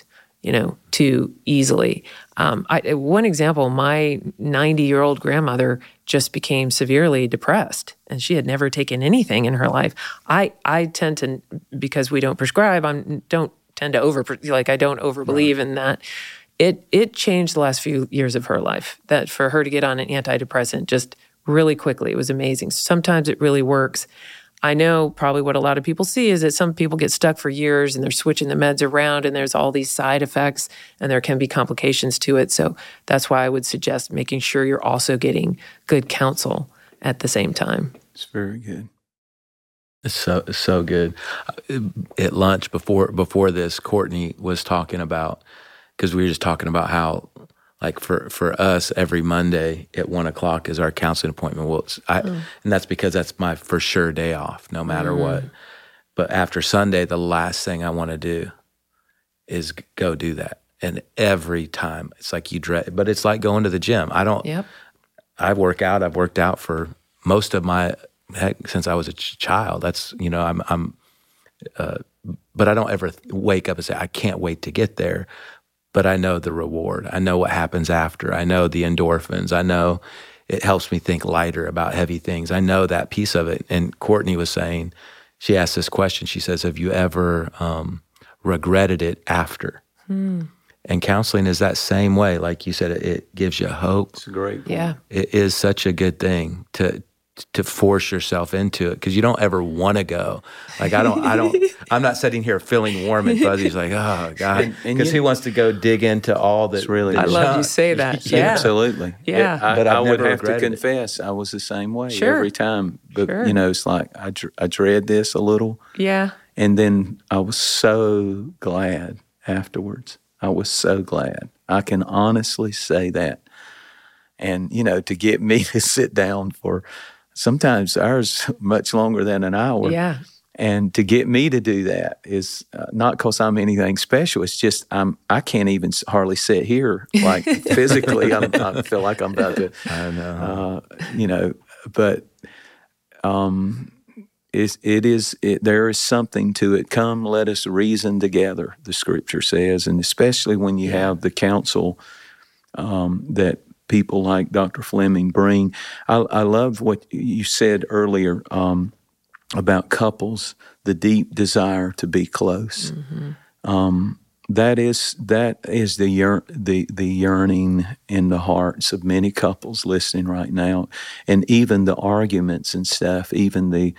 too easily. One example, my 90-year-old grandmother just became severely depressed, and she had never taken anything in her life. I tend to, because we don't prescribe, I don't overbelieve in that. It changed the last few years of her life, that for her to get on an antidepressant just really quickly. It was amazing. Sometimes it really works. I know probably what a lot of people see is that some people get stuck for years and they're switching the meds around and there's all these side effects and there can be complications to it. So that's why I would suggest making sure you're also getting good counsel at the same time. It's very good. It's so good. At lunch before this, Courtney was talking about, because we were just talking about how, like for us, every Monday at 1:00 is our counseling appointment. Well, and that's because that's my for sure day off, no matter what. But after Sunday, the last thing I want to do is go do that. And every time it's like you dread, but it's like going to the gym. I've worked out for most of my, since I was a child. That's, but I don't ever wake up and say, I can't wait to get there. But I know the reward. I know what happens after. I know the endorphins. I know it helps me think lighter about heavy things. I know that piece of it. And Courtney was saying, she asked this question. She says, have you ever regretted it after? And counseling is that same way. Like you said, it gives you hope. It's a great point. Yeah. It is such a good thing to force yourself into it, because you don't ever want to go. Like I'm not sitting here feeling warm and fuzzy. It's like, oh God, because who wants to go dig into all that? I love you say that. Yeah, absolutely. Yeah. But I would have to regretted it. confess, I was the same way Sure. every time. But Sure. it's like I dread this a little. Yeah. And then I was so glad afterwards. I was so glad. I can honestly say that. And, to get me to sit down for sometimes hours much longer than an hour. Yeah. And to get me to do that is not because I'm anything special. It's just I can't even hardly sit here. Like physically, I feel like I'm about to. I know. But there is something to it. Come, let us reason together, the Scripture says, and especially when you have the counsel that people like Dr. Fleming bring. I love what you said earlier about couples, the deep desire to be close. That is the yearning in the hearts of many couples listening right now, and even the arguments and stuff, even the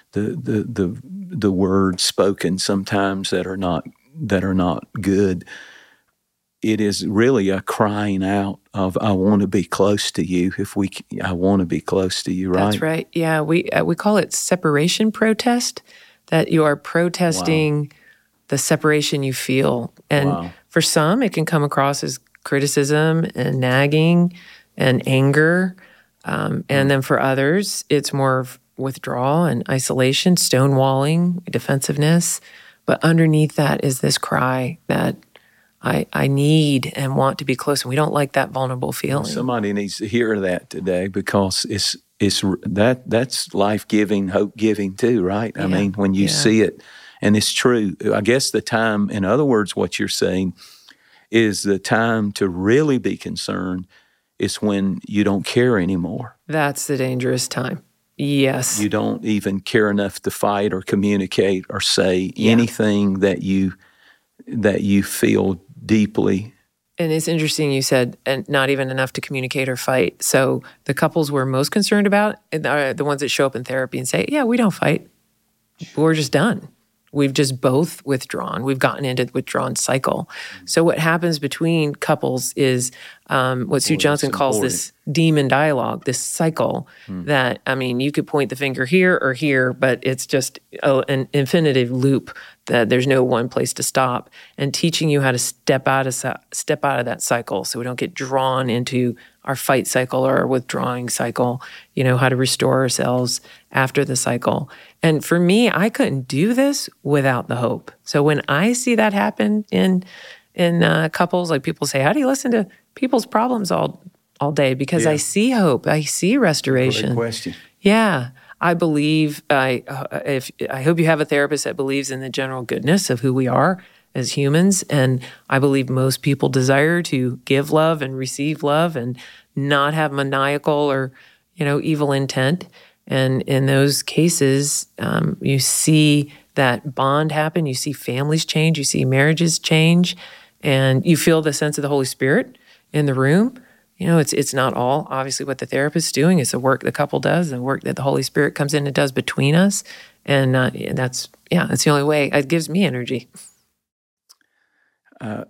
words spoken sometimes that are not good. It is really a crying out of, I want to be close to you. I want to be close to you, right? That's right. Yeah, we call it separation protest, that you are protesting the separation you feel. And for some, it can come across as criticism and nagging and anger. And then for others, it's more of withdrawal and isolation, stonewalling, defensiveness. But underneath that is this cry that I need and want to be close, and we don't like that vulnerable feeling. Somebody needs to hear that today, because that's life-giving, hope-giving too, right? I mean, when you see it, and it's true. I guess the time, in other words, what you're saying is the time to really be concerned is when you don't care anymore. That's the dangerous time. Yes. You don't even care enough to fight or communicate or say anything that you feel deeply. And it's interesting you said, and not even enough to communicate or fight. So the couples we're most concerned about are the ones that show up in therapy and say, yeah, we don't fight. we're just done. We've just both withdrawn. We've gotten into the withdrawn cycle. So what happens between couples is what Sue Johnson calls this demon dialogue, this cycle that, I mean, you could point the finger here or here, but it's just an infinitive loop that there's no one place to stop. And teaching you how to step out of that cycle so we don't get drawn into our fight cycle or our withdrawing cycle, how to restore ourselves after the cycle. And for me, I couldn't do this without the hope. So when I see that happen in couples, like people say, how do you listen to people's problems all day? Because I see hope. I see restoration. Great question. Yeah. I believe, I hope you have a therapist that believes in the general goodness of who we are as humans. And I believe most people desire to give love and receive love and not have maniacal or, evil intent. And in those cases, you see that bond happen. You see families change. You see marriages change. And you feel the sense of the Holy Spirit in the room. It's not all obviously what the therapist's doing. It's the work the couple does, the work that the Holy Spirit comes in and does between us. And that's the only way. It gives me energy. I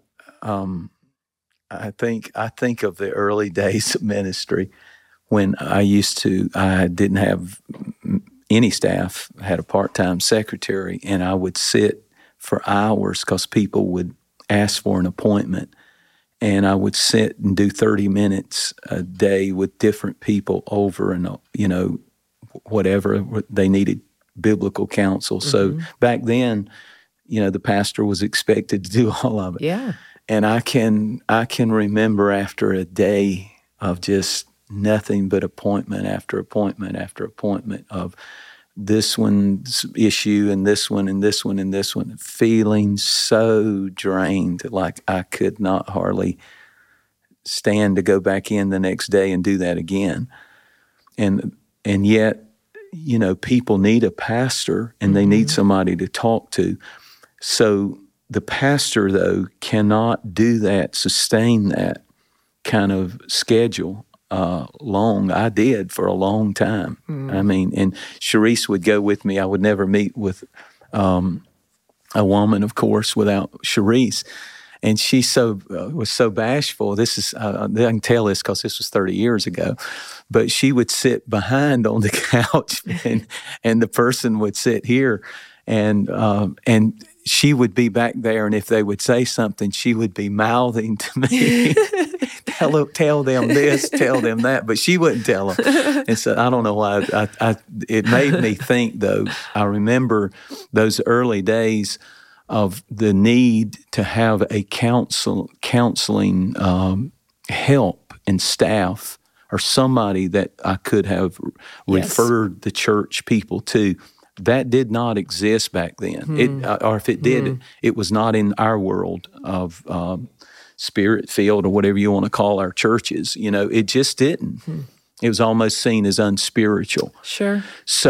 think of the early days of ministry when I didn't have any staff. I had a part-time secretary, and I would sit for hours because people would ask for an appointment. And I would sit and do 30 minutes a day with different people over and, whatever they needed biblical counsel. So back then, the pastor was expected to do all of it. Yeah. And I can remember after a day of just nothing but appointment after appointment after appointment of this one's issue and this one and this one and this one, feeling so drained, like I could not hardly stand to go back in the next day and do that again. And yet, people need a pastor and they need somebody to talk to. So the pastor, though, cannot do that, sustain that kind of schedule long. I did for a long time. I mean, and Sharice would go with me. I would never meet with a woman, of course, without Sharice. And she was so bashful. This is I can tell this because this was 30 years ago. But she would sit behind on the couch, and the person would sit here, and she would be back there. And if they would say something, she would be mouthing to me. Tell them this, tell them that, but she wouldn't tell them. And so I don't know why. It made me think, though. I remember those early days of the need to have a counseling help and staff, or somebody that I could have referred the church people to. That did not exist back then. Or if it did, it was not in our world of Spirit-filled or whatever you want to call our churches. It just didn't. It was almost seen as unspiritual. Sure.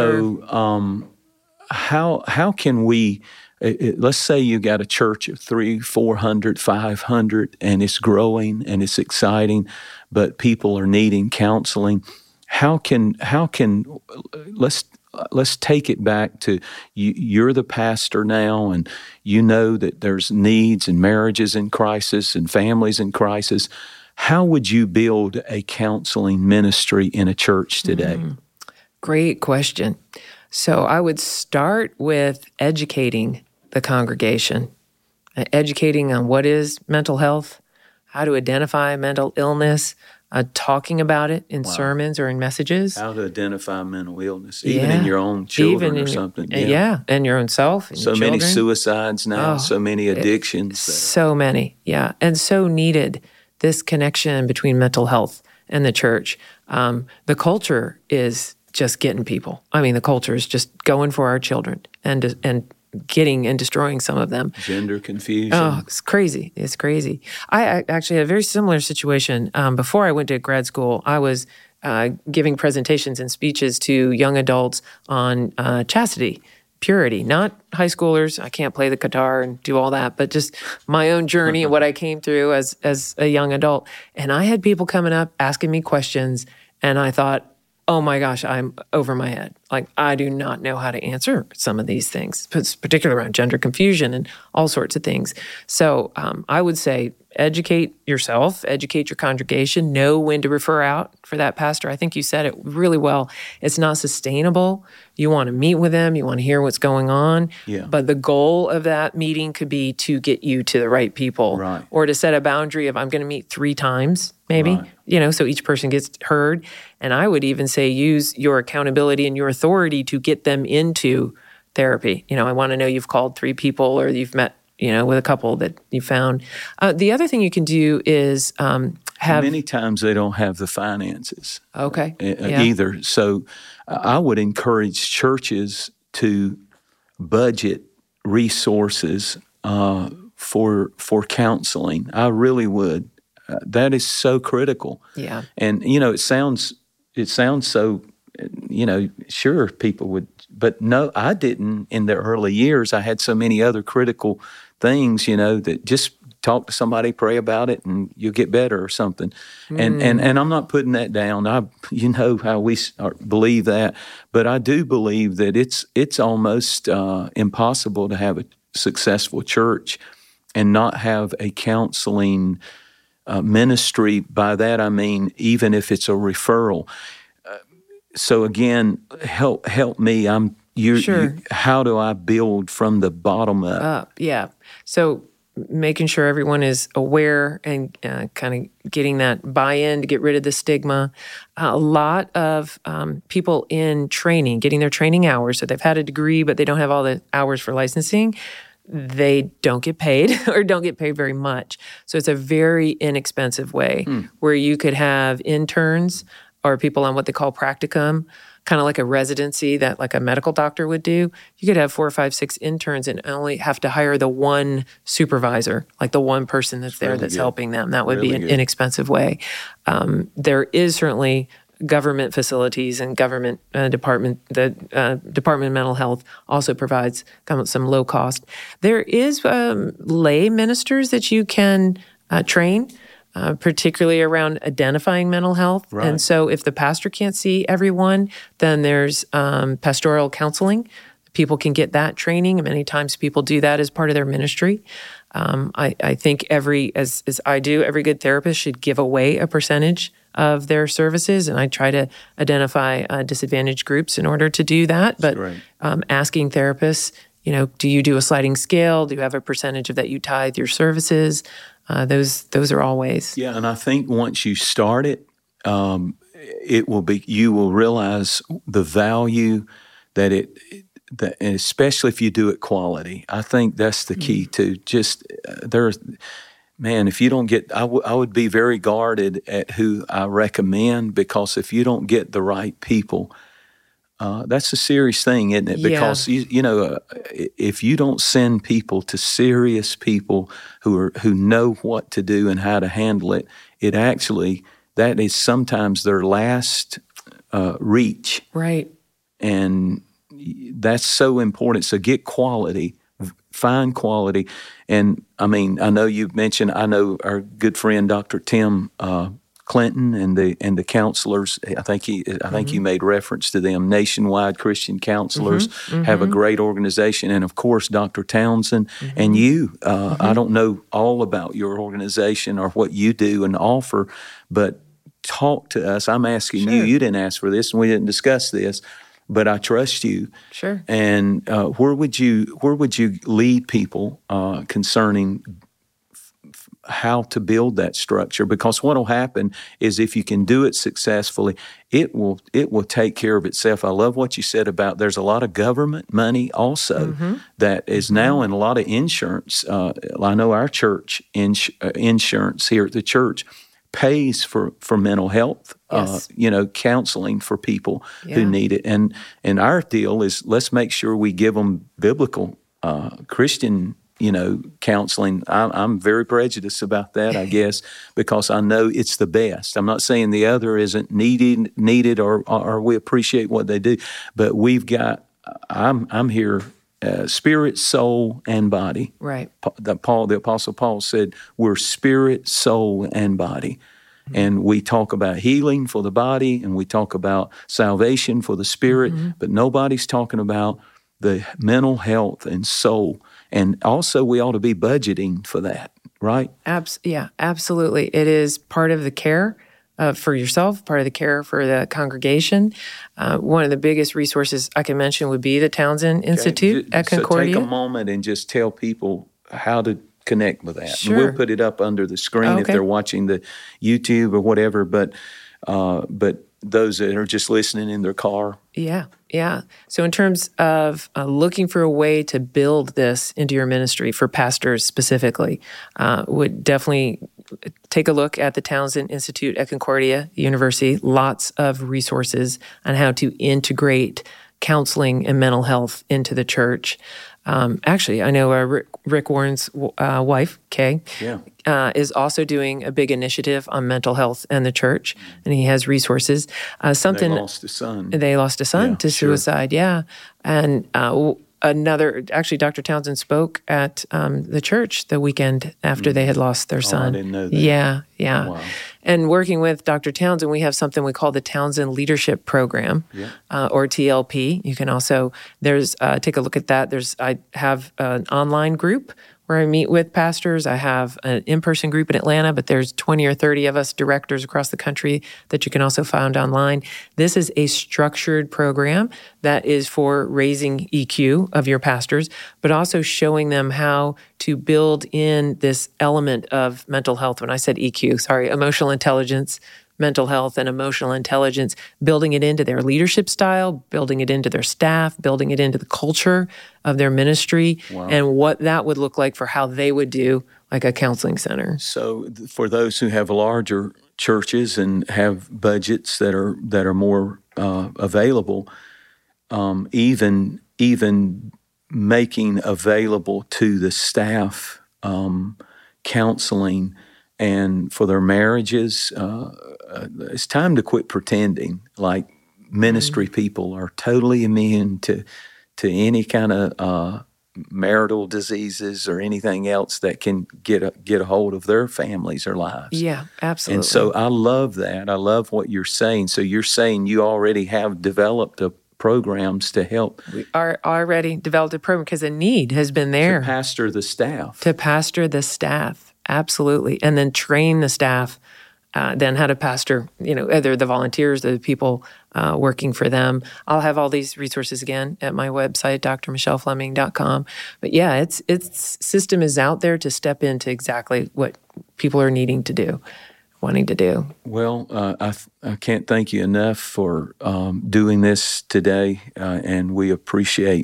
So how can we, let's say you got a church of 300, 400, 500, and it's growing and it's exciting, but people are needing counseling. How can let's take it back to you're the pastor now, and you know that there's needs and marriages in crisis and families in crisis. How would you build a counseling ministry in a church today? Great question. So I would start with educating the congregation, educating on what is mental health, how to identify mental illness, talking about it in sermons or in messages. How to identify mental illness, even in your own children or something. And your own self. And so many suicides now, so many addictions. So many, and so needed, this connection between mental health and the church. The culture is just getting people. I mean, the culture is just going for our children and getting and destroying some of them. Gender confusion. Oh, it's crazy. It's crazy. I actually had a very similar situation. Before I went to grad school, I was giving presentations and speeches to young adults on chastity, purity, not high schoolers. I can't play the guitar and do all that, but just my own journey and what I came through as a young adult. And I had people coming up asking me questions, and I thought, oh my gosh, I'm over my head. Like, I do not know how to answer some of these things, particularly around gender confusion and all sorts of things. So I would say educate yourself, educate your congregation, know when to refer out for that pastor. I think you said it really well. It's not sustainable. You want to meet with them. You want to hear what's going on. Yeah. But the goal of that meeting could be to get you to the right people, Right. or to set a boundary of, I'm going to meet 3 times, maybe, Right. So each person gets heard. And I would even say use your accountability and your authority to get them into therapy. I want to know you've called 3 people, or you've met, with a couple that you found. The other thing you can do is have... Many times they don't have the finances. Okay. Either. So I would encourage churches to budget resources for counseling. I really would. That is so critical. Yeah. And it sounds so, sure people would, but no, I didn't in the early years. I had so many other critical things, that just talk to somebody, pray about it, and you'll get better or something. And I'm not putting that down. How we believe that, but I do believe that it's almost impossible to have a successful church and not have a counseling ministry. By that I mean even if it's a referral. So again, help me. Sure. How do I build from the bottom up? Yeah. So making sure everyone is aware and kind of getting that buy-in to get rid of the stigma. A lot of people in training, getting their training hours, so they've had a degree, but they don't have all the hours for licensing. They don't get paid or don't get paid very much. So it's a very inexpensive way where you could have interns or people on what they call practicum, kind of like a residency that like a medical doctor would do. You could have 4, 5, 6 interns and only have to hire the one supervisor, like the one person that's there that's helping them. That would be an inexpensive way. There is certainly government facilities and government department. The Department of Mental Health also provides some low cost. There is lay ministers that you can train, particularly around identifying mental health. Right. And so if the pastor can't see everyone, then there's pastoral counseling. People can get that training, and many times people do that as part of their ministry. I think as I do, every good therapist should give away a percentage of their services, and I try to identify disadvantaged groups in order to do that. But asking therapists, do you do a sliding scale? Do you have a percentage of that you tithe your services? Those are all ways. Yeah, and I think once you start it, you will realize the value that and especially if you do it quality. I think that's the key to just if you don't get, I would be very guarded at who I recommend, because if you don't get the right people, that's a serious thing, isn't it? Yeah. Because if you don't send people to serious people who know what to do and how to handle it, that is sometimes their last reach. Right. And that's so important. So get quality, find quality. And I know you've mentioned, I know our good friend Dr. Tim Clinton and the counselors. I think you made reference to them. Nationwide Christian Counselors have a great organization, and of course Dr. Townsend and you. I don't know all about your organization or what you do and offer, but talk to us. I'm asking you. You didn't ask for this, and we didn't discuss this, but I trust you. Sure. And where would you lead people concerning how to build that structure? Because what will happen is if you can do it successfully, it will take care of itself. I love what you said about there's a lot of government money also that is now in a lot of insurance. I know our church insurance here at the church pays for mental health, counseling for people who need it. And our deal is let's make sure we give them biblical Christian counseling. I'm very prejudiced about that, I guess, because I know it's the best. I'm not saying the other isn't needed or we appreciate what they do, but we've got, I'm here, spirit, soul, and body. Right. The Apostle Paul said we're spirit, soul, and body. And we talk about healing for the body, and we talk about salvation for the spirit, but nobody's talking about the mental health and soul. And also, we ought to be budgeting for that, right? Yeah, absolutely. It is part of the care for yourself, part of the care for the congregation. One of the biggest resources I can mention would be the Townsend Institute at Concordia. So take a moment and just tell people how to connect with that. Sure. And we'll put it up under the screen if they're watching the YouTube or whatever, but those that are just listening in their car. Yeah. So in terms of looking for a way to build this into your ministry for pastors specifically, would definitely take a look at the Townsend Institute at Concordia University. Lots of resources on how to integrate counseling and mental health into the church. Actually, I know Rick Warren's wife, Kay, is also doing a big initiative on mental health and the church, and he has resources. They lost a son. They lost a son to suicide, And actually, Dr. Townsend spoke at the church the weekend after they had lost their son. I didn't know that. Yeah. Wow. And working with Dr. Townsend, we have something we call the Townsend Leadership Program, or TLP. You can also, take a look at that. I have an online group where I meet with pastors. I have an in-person group in Atlanta, but there's 20 or 30 of us directors across the country that you can also find online. This is a structured program that is for raising EQ of your pastors, but also showing them how to build in this element of mental health. When I said EQ, emotional intelligence, mental health and emotional intelligence, building it into their leadership style, building it into their staff, building it into the culture of their ministry, and what that would look like for how they would do like a counseling center. So for those who have larger churches and have budgets that are more available, even making available to the staff counseling and for their marriages, it's time to quit pretending like ministry people are totally immune to any kind of marital diseases or anything else that can get a hold of their families or lives. Yeah, absolutely. And so I love that. I love what you're saying. So you're saying you already have developed programs to help. We are already developed a program because a need has been there. To pastor the staff. Absolutely. And then train the staff then how to pastor, either the volunteers, the people working for them. I'll have all these resources again at my website, drmichellefleming.com. But yeah, its system is out there to step into exactly what people are wanting to do. Well, I can't thank you enough for doing this today, and we appreciate,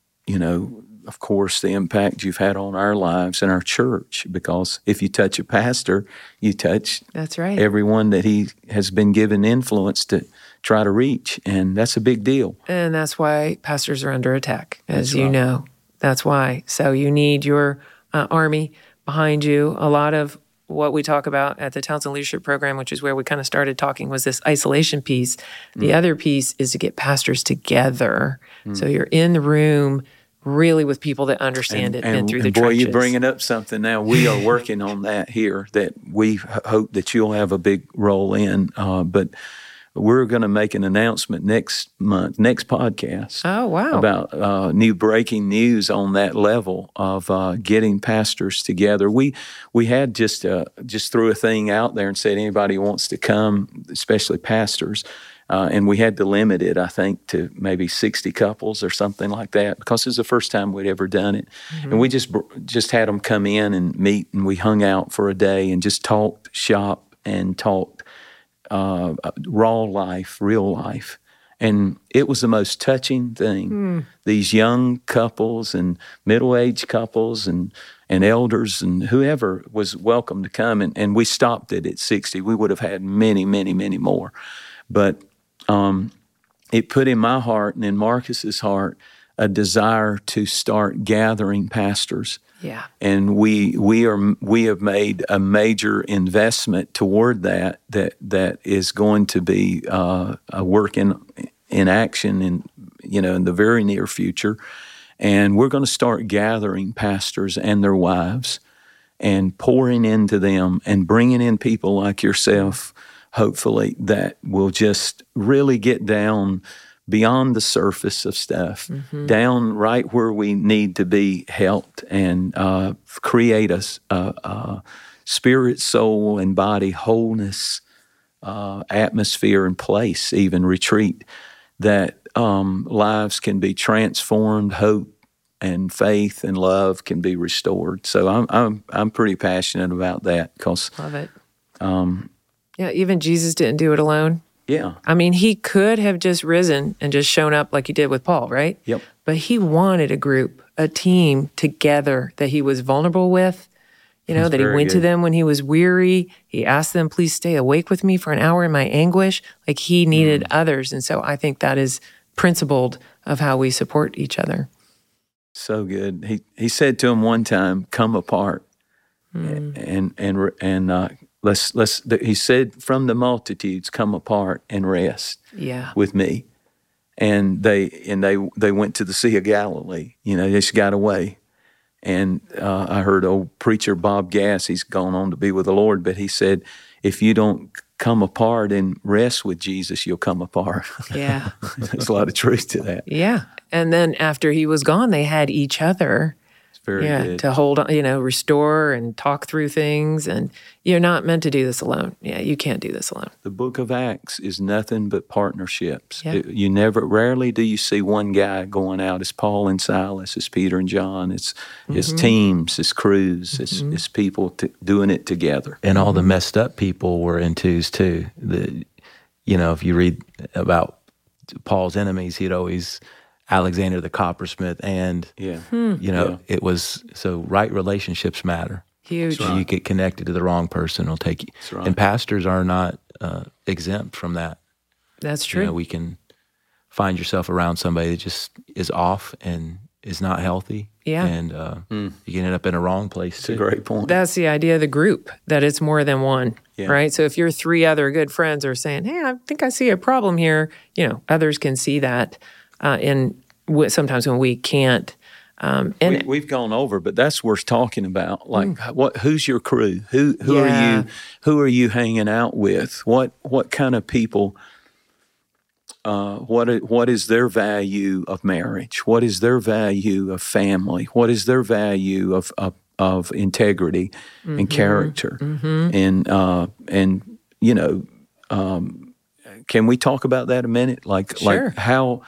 of course, the impact you've had on our lives and our church, because if you touch a pastor, you touch everyone that he has been given influence to try to reach, and that's a big deal. And that's why pastors are under attack, as you know. That's why. So you need your army behind you. A lot of what we talk about at the Townsend Leadership Program, which is where we kind of started talking, was this isolation piece. The other piece is to get pastors together. So you're in the room really with people that understand it and through the trenches. Boy, you're bringing up something now. We are working on that here that we hope that you'll have a big role in. But we're going to make an announcement next podcast. Oh, wow. About new breaking news on that level of getting pastors together. We had just threw a thing out there and said anybody who wants to come, especially pastors, and we had to limit it, I think, to maybe 60 couples or something like that, because it's the first time we'd ever done it. And we just had them come in and meet, and we hung out for a day and just talked shop and talked raw life, real life. And it was the most touching thing. These young couples and middle-aged couples and elders and whoever was welcome to come. And we stopped it at 60. We would have had many, many, many more. But it put in my heart and in Marcus's heart a desire to start gathering pastors. Yeah. And we have made a major investment toward that is going to be a work in action in the very near future. And we're going to start gathering pastors and their wives and pouring into them and bringing in people like yourself, hopefully, that will just really get down beyond the surface of stuff, down right where we need to be helped, and create a spirit, soul, and body wholeness atmosphere and place, even retreat, that lives can be transformed, hope and faith and love can be restored. So I'm pretty passionate about that because love it. Yeah, even Jesus didn't do it alone. Yeah. I mean, he could have just risen and just shown up like he did with Paul, right? Yep. But he wanted a group, a team together that he was vulnerable with, that he went to them when he was weary. He asked them, please stay awake with me for an hour in my anguish. Like he needed others. And so I think that is principled of how we support each other. So good. He said to him one time, come apart. And he said, from the multitudes, come apart and rest with me. And they went to the Sea of Galilee. They just got away. And I heard old preacher Bob Gass, he's gone on to be with the Lord, but he said, if you don't come apart and rest with Jesus, you'll come apart. Yeah. There's a lot of truth to that. Yeah. And then after he was gone, they had each other. Very good. To hold on, restore and talk through things. And you're not meant to do this alone. Yeah, you can't do this alone. The book of Acts is nothing but partnerships. Yeah. Rarely do you see one guy going out. It's Paul and Silas, it's Peter and John, it's teams, it's crews, it's people doing it together. And all the messed up people were in twos too. If you read about Paul's enemies, he'd always Alexander the coppersmith, and it was so right relationships matter. Huge. So you get connected to the wrong person, it'll take you. That's right. And pastors are not exempt from that. That's true. We can find yourself around somebody that just is off and is not healthy. Yeah. And you can end up in a wrong place. It's a great point. That's the idea of the group, that it's more than one, right? So if your three other good friends are saying, hey, I think I see a problem here, others can see that. Sometimes when we can't. We've gone over, but that's worth talking about. Like, who's your crew? Who are you? Who are you hanging out with? What kind of people? What is their value of marriage? What is their value of family? What is their value of integrity and character? And can we talk about that a minute? Like how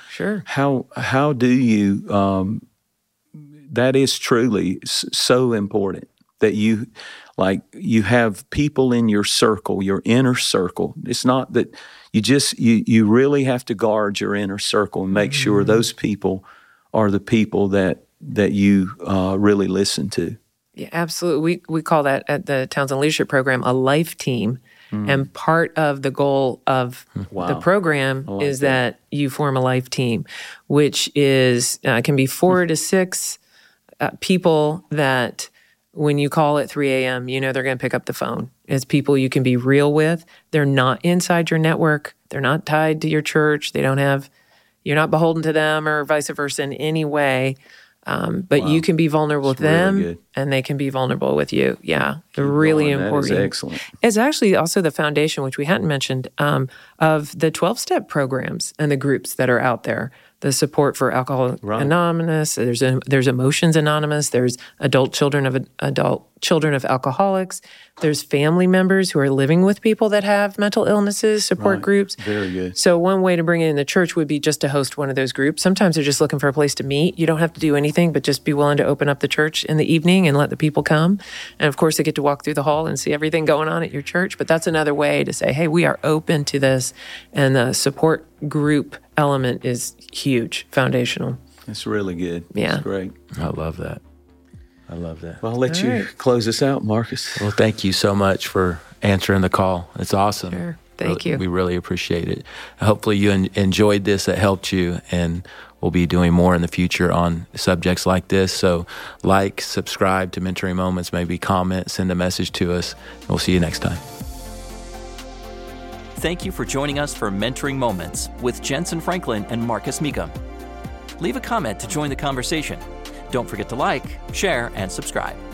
do you? That is truly so important that you have people in your circle, your inner circle. It's not that you really have to guard your inner circle and make sure those people are the people that you really listen to. Yeah, absolutely. We call that at the Townsend Leadership Program a life team. And part of the goal of the program is that you form a life team, which is can be 4 to 6 people that when you call at 3 a.m., they're going to pick up the phone. It's people you can be real with. They're not inside your network. They're not tied to your church. You're not beholden to them or vice versa in any way. But you can be vulnerable with them, really, and they can be vulnerable with you. Yeah, really important. That is excellent. It's actually also the foundation, which we hadn't mentioned, of the 12-step programs and the groups that are out there. The support for Alcoholics Anonymous. There's Emotions Anonymous. There's adult children of alcoholics. There's family members who are living with people that have mental illnesses, support groups. Very good. So one way to bring it in the church would be just to host one of those groups. Sometimes they're just looking for a place to meet. You don't have to do anything, but just be willing to open up the church in the evening and let the people come. And of course, they get to walk through the hall and see everything going on at your church. But that's another way to say, hey, we are open to this. And the support group element is huge, foundational. That's really good. Yeah. That's great. I love that. Well, I'll let you close us out, Marcus. Well, thank you so much for answering the call. It's awesome. Sure. Thank you. We really appreciate it. Hopefully you enjoyed this, it helped you, and we'll be doing more in the future on subjects like this. So subscribe to Mentoring Moments, maybe comment, send a message to us, and we'll see you next time. Thank you for joining us for Mentoring Moments with Jensen Franklin and Marcus Mecum. Leave a comment to join the conversation. Don't forget to like, share, and subscribe.